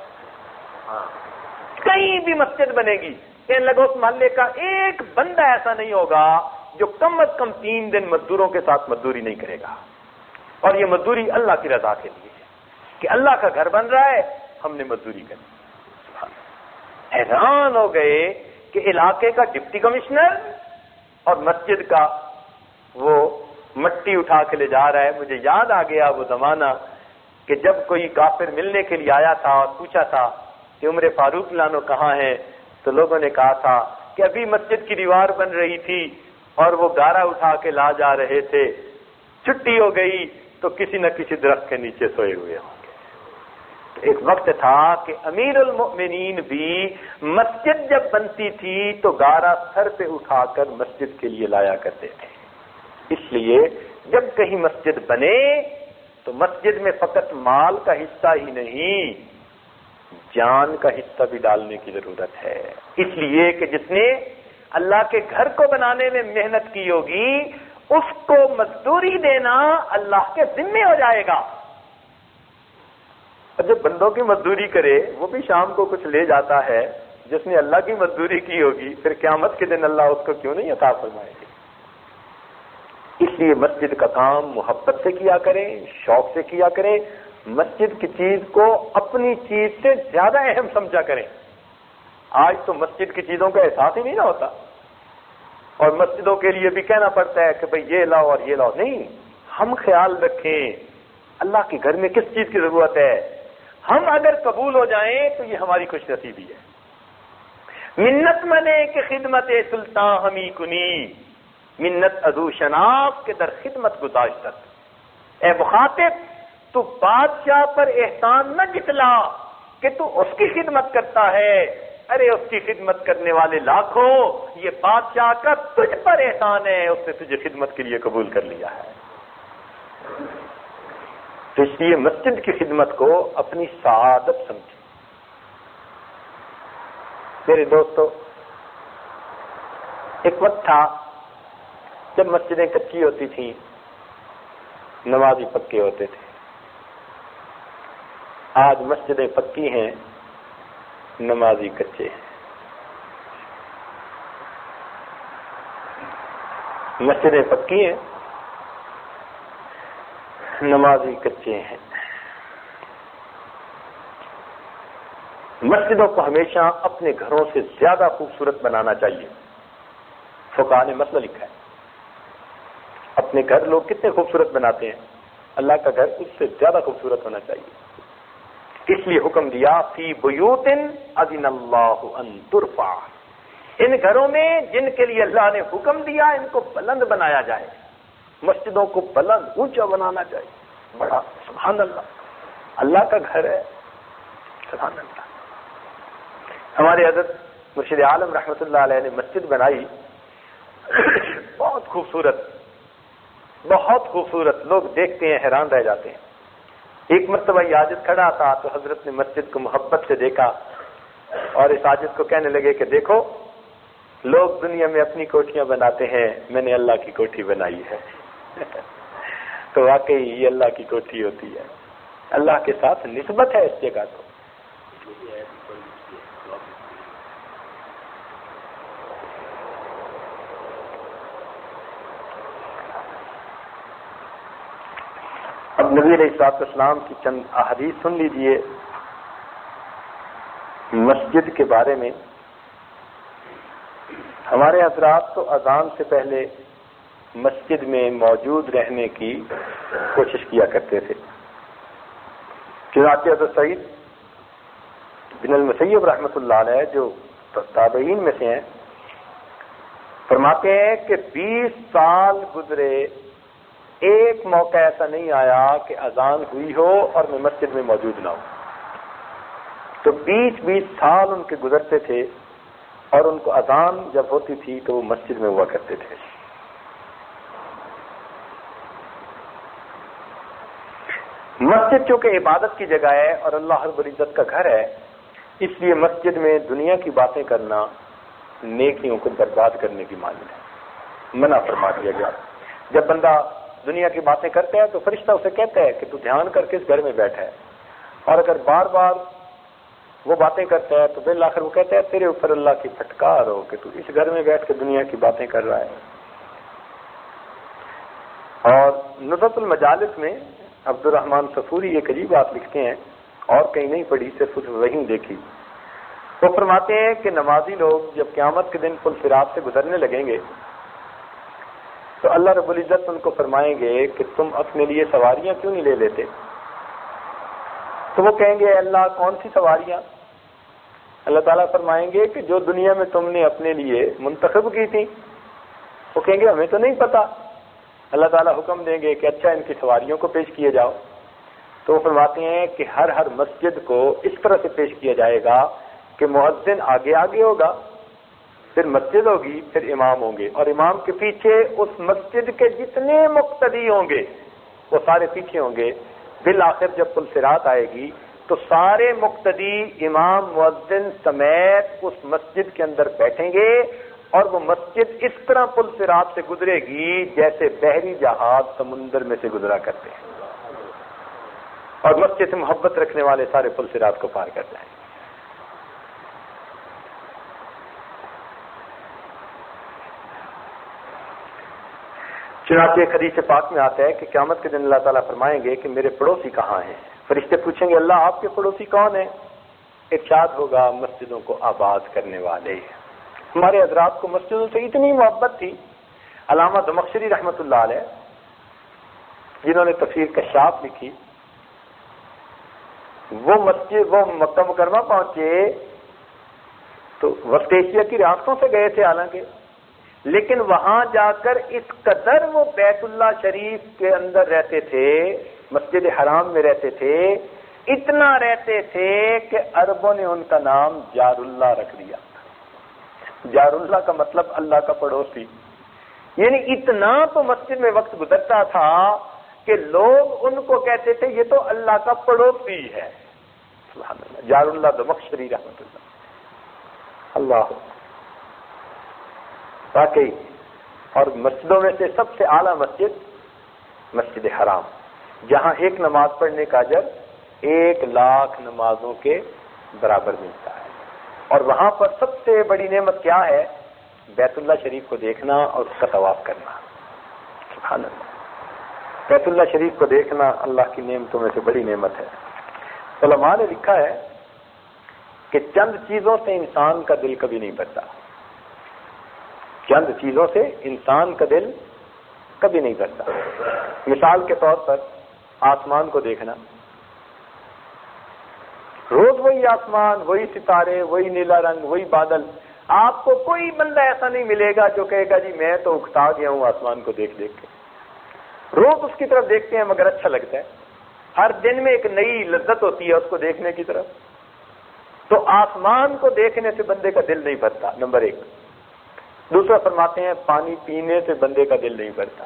کہیں بھی مسجد بنے گی, کہنے لگا اس محلے کا ایک بندہ ایسا نہیں ہوگا جو کم از کم 3 دن مزدوروں کے ساتھ مزدوری نہیں کرے گا. اور یہ مزدوری اللہ کی رضا کے لیے ہے کہ اللہ کا گھر بن رہا ہے, ہم نے مزدوری کرنی. حیران ہو گئے کہ علاقے کا ڈپٹی کمشنر اور مسجد کا وہ مٹی اٹھا کے لے جا رہا ہے. مجھے یاد آ گیا وہ زمانہ کہ جب کوئی کافر ملنے کے لیے آیا تھا اور پوچھا تھا کہ عمر فاروق لانو کہاں ہے, تو لوگوں نے کہا تھا کہ ابھی مسجد کی دیوار بن رہی تھی اور وہ گارا اٹھا کے لا جا رہے تھے, چھٹی ہو گئی تو کسی نہ کسی درخت کے نیچے سوئے ہوئے ہوں گے. ایک وقت تھا کہ امیر المؤمنین بھی مسجد جب بنتی تھی تو گارا سر پہ اٹھا کر مسجد کے لیے لایا کرتے تھے. اس لیے جب کہیں مسجد بنے تو مسجد میں فقط مال کا حصہ ہی نہیں, جان کا حصہ بھی ڈالنے کی ضرورت ہے. اس لیے کہ جس نے اللہ کے گھر کو بنانے میں محنت کی ہوگی اس کو مزدوری دینا اللہ کے ذمے ہو جائے گا. اور جب بندوں کی مزدوری کرے وہ بھی شام کو کچھ لے جاتا ہے, جس نے اللہ کی مزدوری کی ہوگی پھر قیامت کے دن اللہ اس کو کیوں نہیں عطا فرمائے گی. اس لیے مسجد کا کام محبت سے کیا کریں, شوق سے کیا کریں. مسجد کی چیز کو اپنی چیز سے زیادہ اہم سمجھا کریں. آج تو مسجد کی چیزوں کا احساس ہی نہیں نہ ہوتا, اور مسجدوں کے لیے بھی کہنا پڑتا ہے کہ بھئی یہ لاؤ اور یہ لاؤ. نہیں, ہم خیال رکھیں اللہ کے گھر میں کس چیز کی ضرورت ہے. ہم اگر قبول ہو جائیں تو یہ ہماری خوش نصیبی ہے. منت منے کہ خدمت سلطان ہمی کنی, منت ازو شناف کے در خدمت گزاشتت. اے مخاطب, تو بادشاہ پر احسان نہ جتلا کہ تو اس کی خدمت کرتا ہے. ارے اس کی خدمت کرنے والے لاکھوں, یہ بادشاہ کا تجھ پر احسان ہے, اس نے تجھے خدمت کے لیے قبول کر لیا ہے. تو اس لیے مسجد کی خدمت کو اپنی سعادت سمجھیں. میرے دوستو, ایک وقت تھا جب مسجدیں کچی ہوتی تھیں, نمازی پکے ہوتے تھے. آج مسجدیں پکی ہیں, نمازی کچے ہیں. مسجدیں پکی ہیں, نمازی کچے ہیں. مسجدوں کو ہمیشہ اپنے گھروں سے زیادہ خوبصورت بنانا چاہیے. فقہاء نے مسئلہ لکھا ہے, اپنے گھر لوگ کتنے خوبصورت بناتے ہیں, اللہ کا گھر اس سے زیادہ خوبصورت ہونا چاہیے. اس لیے حکم دیا فی بیوت اذن اللہ ان ترفع, ان گھروں میں جن کے لیے اللہ نے حکم دیا ان کو بلند بنایا جائے. مسجدوں کو بلند اونچا بنانا چاہیے. بڑا سبحان اللہ, اللہ کا گھر ہے, سبحان اللہ. ہمارے حضرت مرشد عالم رحمۃ اللہ علیہ نے مسجد بنائی, بہت خوبصورت, بہت خوبصورت. لوگ دیکھتے ہیں حیران رہ جاتے ہیں. ایک مرتبہ یہ عاجز کھڑا تھا تو حضرت نے مسجد کو محبت سے دیکھا اور اس عاجز کو کہنے لگے کہ دیکھو, لوگ دنیا میں اپنی کوٹھیاں بناتے ہیں, میں نے اللہ کی کوٹھی بنائی ہے. تو واقعی یہ اللہ کی کوٹھی ہوتی ہے, اللہ کے ساتھ نسبت ہے اس جگہ کو. اب نبی علیہ الصلوۃ والسلام کی چند احادیث سن لیجئے مسجد کے بارے میں ہمارے حضرات تو اذان سے پہلے مسجد میں موجود رہنے کی کوشش کیا کرتے تھے. چنانچہ حضرت سعید بن المسیب رحمۃ اللہ علیہ جو تابعین میں سے ہیں فرماتے ہیں کہ 20 سال گزرے، ایک موقع ایسا نہیں آیا کہ اذان ہوئی ہو اور میں مسجد میں موجود نہ ہوں. تو 20 سال ان کے گزرتے تھے اور ان کو اذان جب ہوتی تھی تو وہ مسجد میں ہوا کرتے تھے. مسجد چونکہ عبادت کی جگہ ہے اور اللہ رب العزت کا گھر ہے، اس لیے مسجد میں دنیا کی باتیں کرنا نیکیوں کو برباد کرنے کی مانند ہے، منع فرما دیا گیا. جب بندہ دنیا کی باتیں کرتا ہے تو فرشتہ اسے کہتا ہے کہ تو دھیان کر کے اس گھر میں بیٹھا ہے، اور اگر بار بار وہ باتیں کرتا ہے تو بالآخر وہ کہتا ہے تیرے اوپر اللہ کی پھٹکار ہو کہ تو اس گھر میں بیٹھ کے دنیا کی باتیں کر رہا ہے. اور نزہۃ المجالس میں عبد الرحمن صفوری ایک عجیب بات لکھتے ہیں، اور کہیں نہیں پڑھی، صرف وہیں دیکھی. وہ فرماتے ہیں کہ نمازی لوگ جب قیامت کے دن پل صراط سے گزرنے لگیں گے تو اللہ رب العزت ان کو فرمائیں گے کہ تم اپنے لیے سواریاں کیوں نہیں لے لیتے؟ تو وہ کہیں گے اللہ کون سی سواریاں؟ اللہ تعالیٰ فرمائیں گے کہ جو دنیا میں تم نے اپنے لیے منتخب کی تھی. وہ کہیں گے ہمیں تو نہیں پتا. اللہ تعالیٰ حکم دیں گے کہ اچھا ان کی سواریوں کو پیش کیے جاؤ. تو وہ فرماتے ہیں کہ ہر مسجد کو اس طرح سے پیش کیا جائے گا کہ مؤذن آگے آگے ہوگا، پھر مسجد ہوگی، پھر امام ہوں گے، اور امام کے پیچھے اس مسجد کے جتنے مقتدی ہوں گے وہ سارے پیچھے ہوں گے. بالآخر جب پل صراط آئے گی تو سارے مقتدی امام مؤذن سمیت اس مسجد کے اندر بیٹھیں گے، اور وہ مسجد اس طرح پل صراط سے گزرے گی جیسے بحری جہاز سمندر میں سے گزرا کرتے ہیں، اور مسجد سے محبت رکھنے والے سارے پل صراط کو پار کر جائیں گے. چنانچہ ایک حدیث پاک میں آتا ہے کہ قیامت کے دن اللہ تعالیٰ فرمائیں گے کہ میرے پڑوسی کہاں ہیں؟ فرشتے پوچھیں گے اللہ آپ کے پڑوسی کون ہیں؟ ارشاد ہوگا مسجدوں کو آباد کرنے والے. ہمارے حضرات کو مسجدوں سے اتنی محبت تھی، علامہ زمخشری رحمۃ اللہ علیہ جنہوں نے تفسیر کشاف لکھی، وہ مکہ مکرمہ پہنچے تو وسط ایشیا کی ریاستوں سے گئے تھے حالانکہ، لیکن وہاں جا کر اس قدر وہ بیت اللہ شریف کے اندر رہتے تھے، مسجد حرام میں رہتے تھے، اتنا رہتے تھے کہ عربوں نے ان کا نام جار اللہ رکھ دیا. جار اللہ کا مطلب اللہ کا پڑوسی، یعنی اتنا تو مسجد میں وقت گزرتا تھا کہ لوگ ان کو کہتے تھے یہ تو اللہ کا پڑوسی ہے. سبحان اللہ. جار اللہ زمخشری رحمۃ اللہ. اللہ واقعی. اور مسجدوں میں سے سب سے اعلیٰ مسجد حرام، جہاں ایک نماز پڑھنے کا اجر 1,00,000 نمازوں کے برابر ملتا ہے. اور وہاں پر سب سے بڑی نعمت کیا ہے؟ بیت اللہ شریف کو دیکھنا اور اس کا طواف کرنا. سبحان اللہ. بیت اللہ شریف کو دیکھنا اللہ کی نعمتوں میں سے بڑی نعمت ہے. علماء نے لکھا ہے کہ چند چیزوں سے انسان کا دل کبھی نہیں بھرتا. چند چیزوں سے انسان کا دل کبھی نہیں بھرتا. مثال کے طور پر آسمان کو دیکھنا، روز وہی آسمان، وہی ستارے، وہی نیلا رنگ، وہی بادل. آپ کو کوئی بندہ ایسا نہیں ملے گا جو کہے گا جی میں تو اکتا گیا ہوں آسمان کو دیکھ دیکھ کے. روز اس کی طرف دیکھتے ہیں مگر اچھا لگتا ہے. ہر دن میں ایک نئی لذت ہوتی ہے اس کو دیکھنے کی طرف. تو آسمان کو دیکھنے سے بندے کا دل نہیں بھرتا، نمبر 1. دوسرا فرماتے ہیں پانی پینے سے بندے کا دل نہیں بھرتا.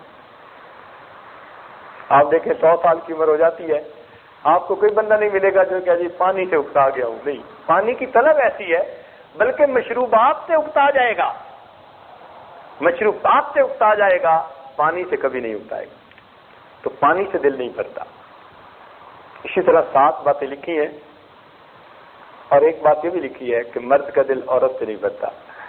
آپ دیکھیں 100 سال کی عمر ہو جاتی ہے، آپ کو کوئی بندہ نہیں ملے گا جو کہ جی پانی سے اکتا گیا ہوں. نہیں، پانی کی طلب ایسی ہے بلکہ مشروبات سے اکتا جائے گا، مشروبات سے اکتا جائے گا، پانی سے کبھی نہیں اکتائے گا. تو پانی سے دل نہیں بھرتا. اسی طرح 7 باتیں لکھی ہیں، اور ایک بات یہ بھی لکھی ہے کہ مرد کا دل عورت سے نہیں بھرتا.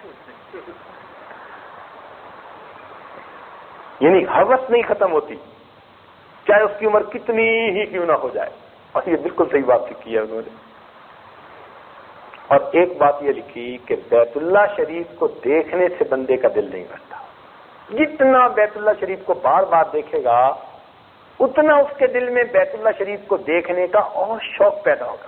یعنی ہوس نہیں ختم ہوتی چاہے اس کی عمر کتنی ہی کیوں نہ ہو جائے. اور یہ بالکل صحیح بات لکھی ہے انہوں نے. اور ایک بات یہ لکھی کہ بیت اللہ شریف کو دیکھنے سے بندے کا دل نہیں بھرتا. جتنا بیت اللہ شریف کو بار بار دیکھے گا اتنا اس کے دل میں بیت اللہ شریف کو دیکھنے کا اور شوق پیدا ہوگا.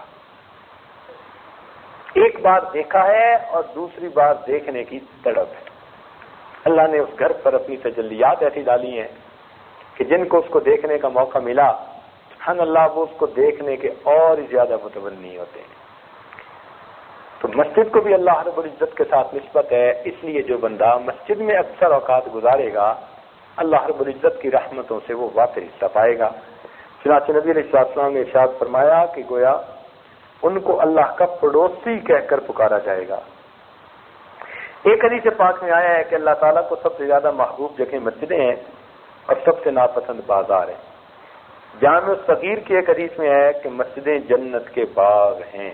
ایک بار دیکھا ہے اور دوسری بار دیکھنے کی تڑپ ہے. اللہ نے اس گھر پر اپنی تجلیات ایسی ڈالی ہیں کہ جن کو اس کو دیکھنے کا موقع ملا سبحان اللہ وہ اس کو دیکھنے کے اور زیادہ متمنی ہوتے ہیں. تو مسجد کو بھی اللہ رب العزت کے ساتھ نسبت ہے. اس لیے جو بندہ مسجد میں اکثر اوقات گزارے گا اللہ رب العزت کی رحمتوں سے وہ وافر حصہ پائے گا. چنانچہ نبی علیہ السلام نے ارشاد فرمایا کہ گویا ان کو اللہ کا پڑوسی کہہ کر پکارا جائے گا. ایک حدیث پاک میں آیا ہے کہ اللہ تعالیٰ کو سب سے زیادہ محبوب جگہیں مسجدیں ہیں اور سب سے ناپسند بازار ہیں. جامع صغیر کی ایک حدیث میں ہے کہ مسجدیں جنت کے باغ ہیں.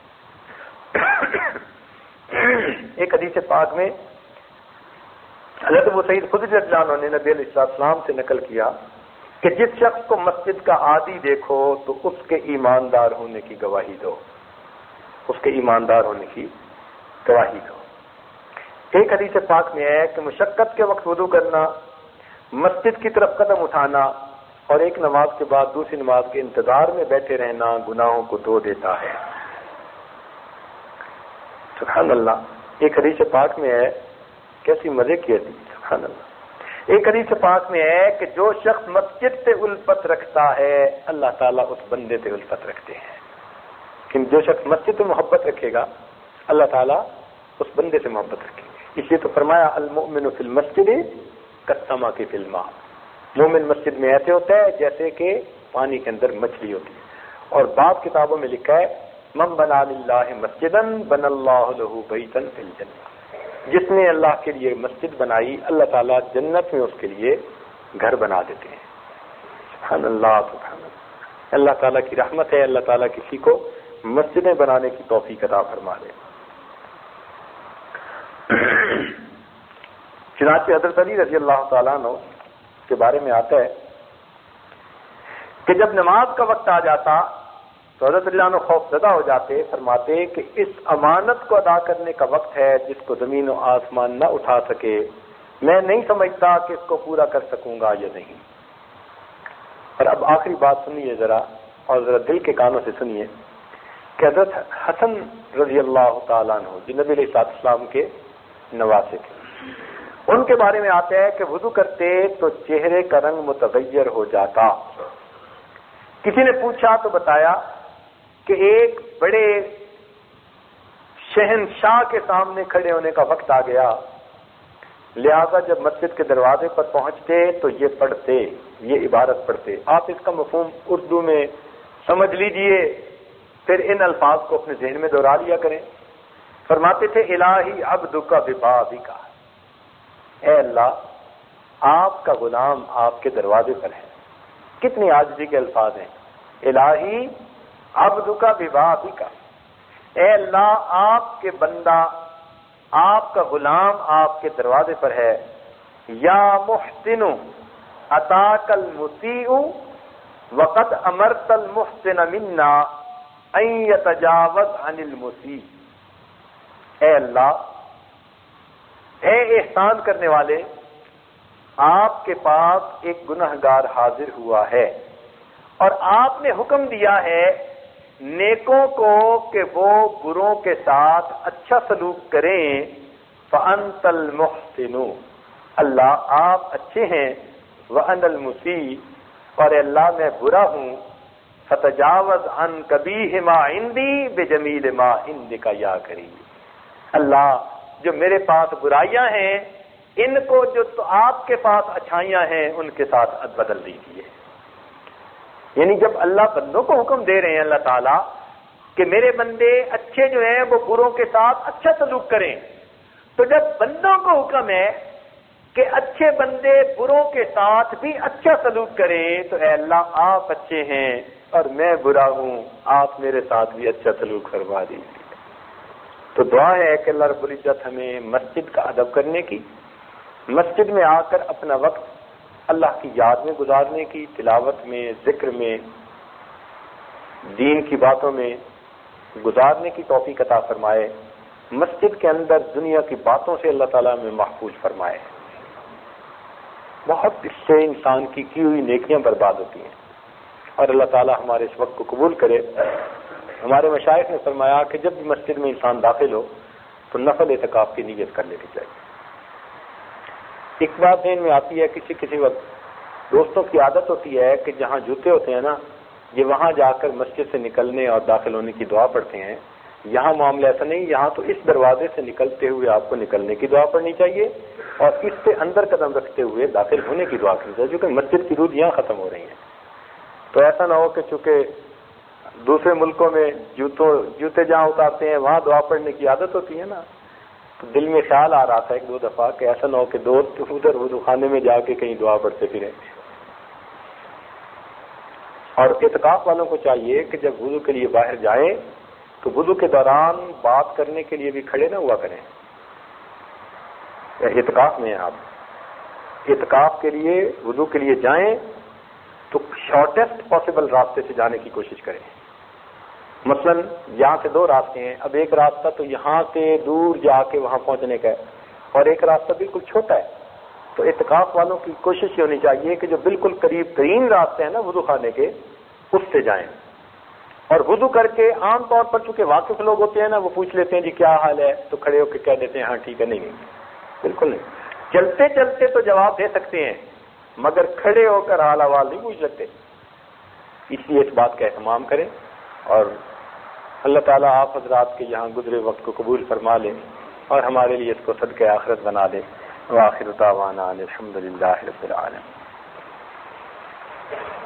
ایک حدیث پاک میں حضرت ابو سعید خدری رضی اللہ عنہ نے نبی علیہ السلام سے نقل کیا کہ جس شخص کو مسجد کا عادی دیکھو تو اس کے ایماندار ہونے کی گواہی دو. اس کے ایماندار ہونے کی گواہی دو. ایک حدیث پاک میں ہے کہ مشقت کے وقت وضو کرنا، مسجد کی طرف قدم اٹھانا اور ایک نماز کے بعد دوسری نماز کے انتظار میں بیٹھے رہنا گناہوں کو دھو دیتا ہے. سبحان اللہ. ایک حدیث پاک میں ہے کیسی مزے کی حدیث سبحان اللہ. ایک حدیث پاک میں ہے کہ جو شخص مسجد سے الفت رکھتا ہے اللہ تعالیٰ اس بندے سے الفت رکھتے ہیں. لیکن جو شخص مسجد سے محبت رکھے گا اللہ تعالیٰ اس بندے سے محبت رکھیں گے. اس لیے تو فرمایا المؤمن فی المسجد کالسمک فی الماء. مومن مسجد میں ایسے ہوتا ہے جیسے کہ پانی کے اندر مچھلی ہوتی ہے. اور بعض کتابوں میں لکھا ہے من بنا للہ مسجدا بنى اللہ له بیتا فی الجنہ. جس نے اللہ کے لیے مسجد بنائی اللہ تعالیٰ جنت میں اس کے لیے گھر بنا دیتے ہیں. سبحان اللہ سبحان اللہ. اللہ تعالیٰ کی رحمت ہے. اللہ تعالیٰ کسی کو مسجدیں بنانے کی توفیق عطا فرما دے. چنانچہ حضرت علی رضی اللہ تعالیٰ عنہ کے بارے میں آتا ہے کہ جب نماز کا وقت آ جاتا تو حضرت اللہ عنہ خوف زدہ ہو جاتے. فرماتے کہ اس امانت کو ادا کرنے کا وقت ہے جس کو زمین و آسمان نہ اٹھا سکے. میں نہیں سمجھتا کہ اس کو پورا کر سکوں گا یا نہیں. اور اب آخری بات سنیے ذرا اور ذرا دل کے کانوں سے سنیے کہ حضرت حسن رضی اللہ تعالیٰ عنہ جو نبی علیہ السلام کے نواسے تھے ان کے بارے میں آتا ہے کہ وضو کرتے تو چہرے کا رنگ متغیر ہو جاتا. کسی نے پوچھا تو بتایا کہ ایک بڑے شہنشاہ کے سامنے کھڑے ہونے کا وقت آ گیا لہذا جب مسجد کے دروازے پر پہنچتے تو یہ پڑھتے یہ عبارت پڑھتے. آپ اس کا مفہوم اردو میں سمجھ لیجئے پھر ان الفاظ کو اپنے ذہن میں دہرا لیا کریں. فرماتے تھے الہی عبدک ببابک. اے اللہ آپ کا غلام آپ کے دروازے پر ہے. کتنی عاجزی کے الفاظ ہیں. الہی عبدک ببابک. اے اللہ آپ کے بندہ آپ کا غلام آپ کے دروازے پر ہے. یا محسن اتاک المسیء وقد امرت المحسن منا ان یتجاوز عن المسیء. اے اللہ اے احسان کرنے والے آپ کے پاس ایک گنہگار حاضر ہوا ہے اور آپ نے حکم دیا ہے نیکوں کو کہ وہ بروں کے ساتھ اچھا سلوک کریں. فأنت المحسن. اللہ آپ اچھے ہیں. وأنا المسیء. اور اللہ میں برا ہوں. فتجاوز عن قبیح ما عندی بجمیل ما عندک یا کریم. اللہ جو میرے پاس برائیاں ہیں ان کو جو تو آپ کے پاس اچھائیاں ہیں ان کے ساتھ بدل دیجیے. یعنی جب اللہ بندوں کو حکم دے رہے ہیں اللہ تعالیٰ کہ میرے بندے اچھے جو ہیں وہ بروں کے ساتھ اچھا سلوک کریں تو جب بندوں کو حکم ہے کہ اچھے بندے بروں کے ساتھ بھی اچھا سلوک کریں تو اے اللہ آپ اچھے ہیں اور میں برا ہوں آپ میرے ساتھ بھی اچھا سلوک فرما دیجیے. تو دعا ہے کہ اللہ رب العزت ہمیں مسجد کا ادب کرنے کی مسجد میں آ کر اپنا وقت اللہ کی یاد میں گزارنے کی تلاوت میں ذکر میں دین کی باتوں میں گزارنے کی توفیق عطا فرمائے، مسجد کے اندر دنیا کی باتوں سے اللہ تعالیٰ میں محفوظ فرمائے۔ بہت اس سے انسان کی ہوئی نیکیاں برباد ہوتی ہیں، اور اللہ تعالیٰ ہمارے اس وقت کو قبول کرے۔ ہمارے مشائخ نے فرمایا کہ جب بھی مسجد میں انسان داخل ہو تو نفل اعتکاف کی نیت کر لینی چاہیے۔ ایک بات ذہن میں آتی ہے، کسی وقت دوستوں کی عادت ہوتی ہے کہ جہاں جوتے ہوتے ہیں نا، یہ وہاں جا کر مسجد سے نکلنے اور داخل ہونے کی دعا پڑھتے ہیں۔ یہاں معاملہ ایسا نہیں، یہاں تو اس دروازے سے نکلتے ہوئے آپ کو نکلنے کی دعا پڑھنی چاہیے، اور اس سے اندر قدم رکھتے ہوئے داخل ہونے کی دعا کرنی چاہیے، کیونکہ مسجد کی حدود یہاں ختم ہو رہی ہیں۔ تو ایسا نہ ہو کہ چونکہ دوسرے ملکوں میں جوتے جہاں اتارتے ہیں وہاں دعا پڑھنے کی عادت ہوتی ہے نا، تو دل میں خیال آ رہا تھا ایک دو دفعہ کہ ایسا نہ ہو کہ دوست ادھر وضو خانے میں جا کے کہیں دعا پڑھتے پھریں۔ اور اعتکاف والوں کو چاہیے کہ جب وضو کے لیے باہر جائیں تو وضو کے دوران بات کرنے کے لیے بھی کھڑے نہ ہوا کریں۔ اعتکاف میں ہیں آپ، اعتکاف کے لیے وضو کے لیے جائیں تو شارٹیسٹ پاسبل راستے سے جانے کی کوشش کریں۔ مثلا یہاں سے دو راستے ہیں، اب ایک راستہ تو یہاں سے دور جا کے وہاں پہنچنے کا ہے، اور ایک راستہ بالکل چھوٹا ہے۔ تو اعتکاف والوں کی کوشش یہ ہونی چاہیے کہ جو بالکل قریب ترین راستے ہیں نا وضو خانے کے، اس سے جائیں۔ اور وضو کر کے عام طور پر چونکہ واقف لوگ ہوتے ہیں نا، وہ پوچھ لیتے ہیں جی کیا حال ہے، تو کھڑے ہو کے کہہ دیتے ہیں ہاں ٹھیک ہے۔ نہیں، بالکل نہیں۔ چلتے چلتے تو جواب دے سکتے ہیں، مگر کھڑے ہو کر حال احوال نہیں پوچھ سکتے۔ اس لیے اس بات کا اہتمام کریں، اور اللہ تعالیٰ آپ حضرات کے یہاں گزرے وقت کو قبول فرما لے، اور ہمارے لیے اس کو صدقہ آخرت بنا دے۔ وآخر دعوانا الحمد للہ رب العالمین۔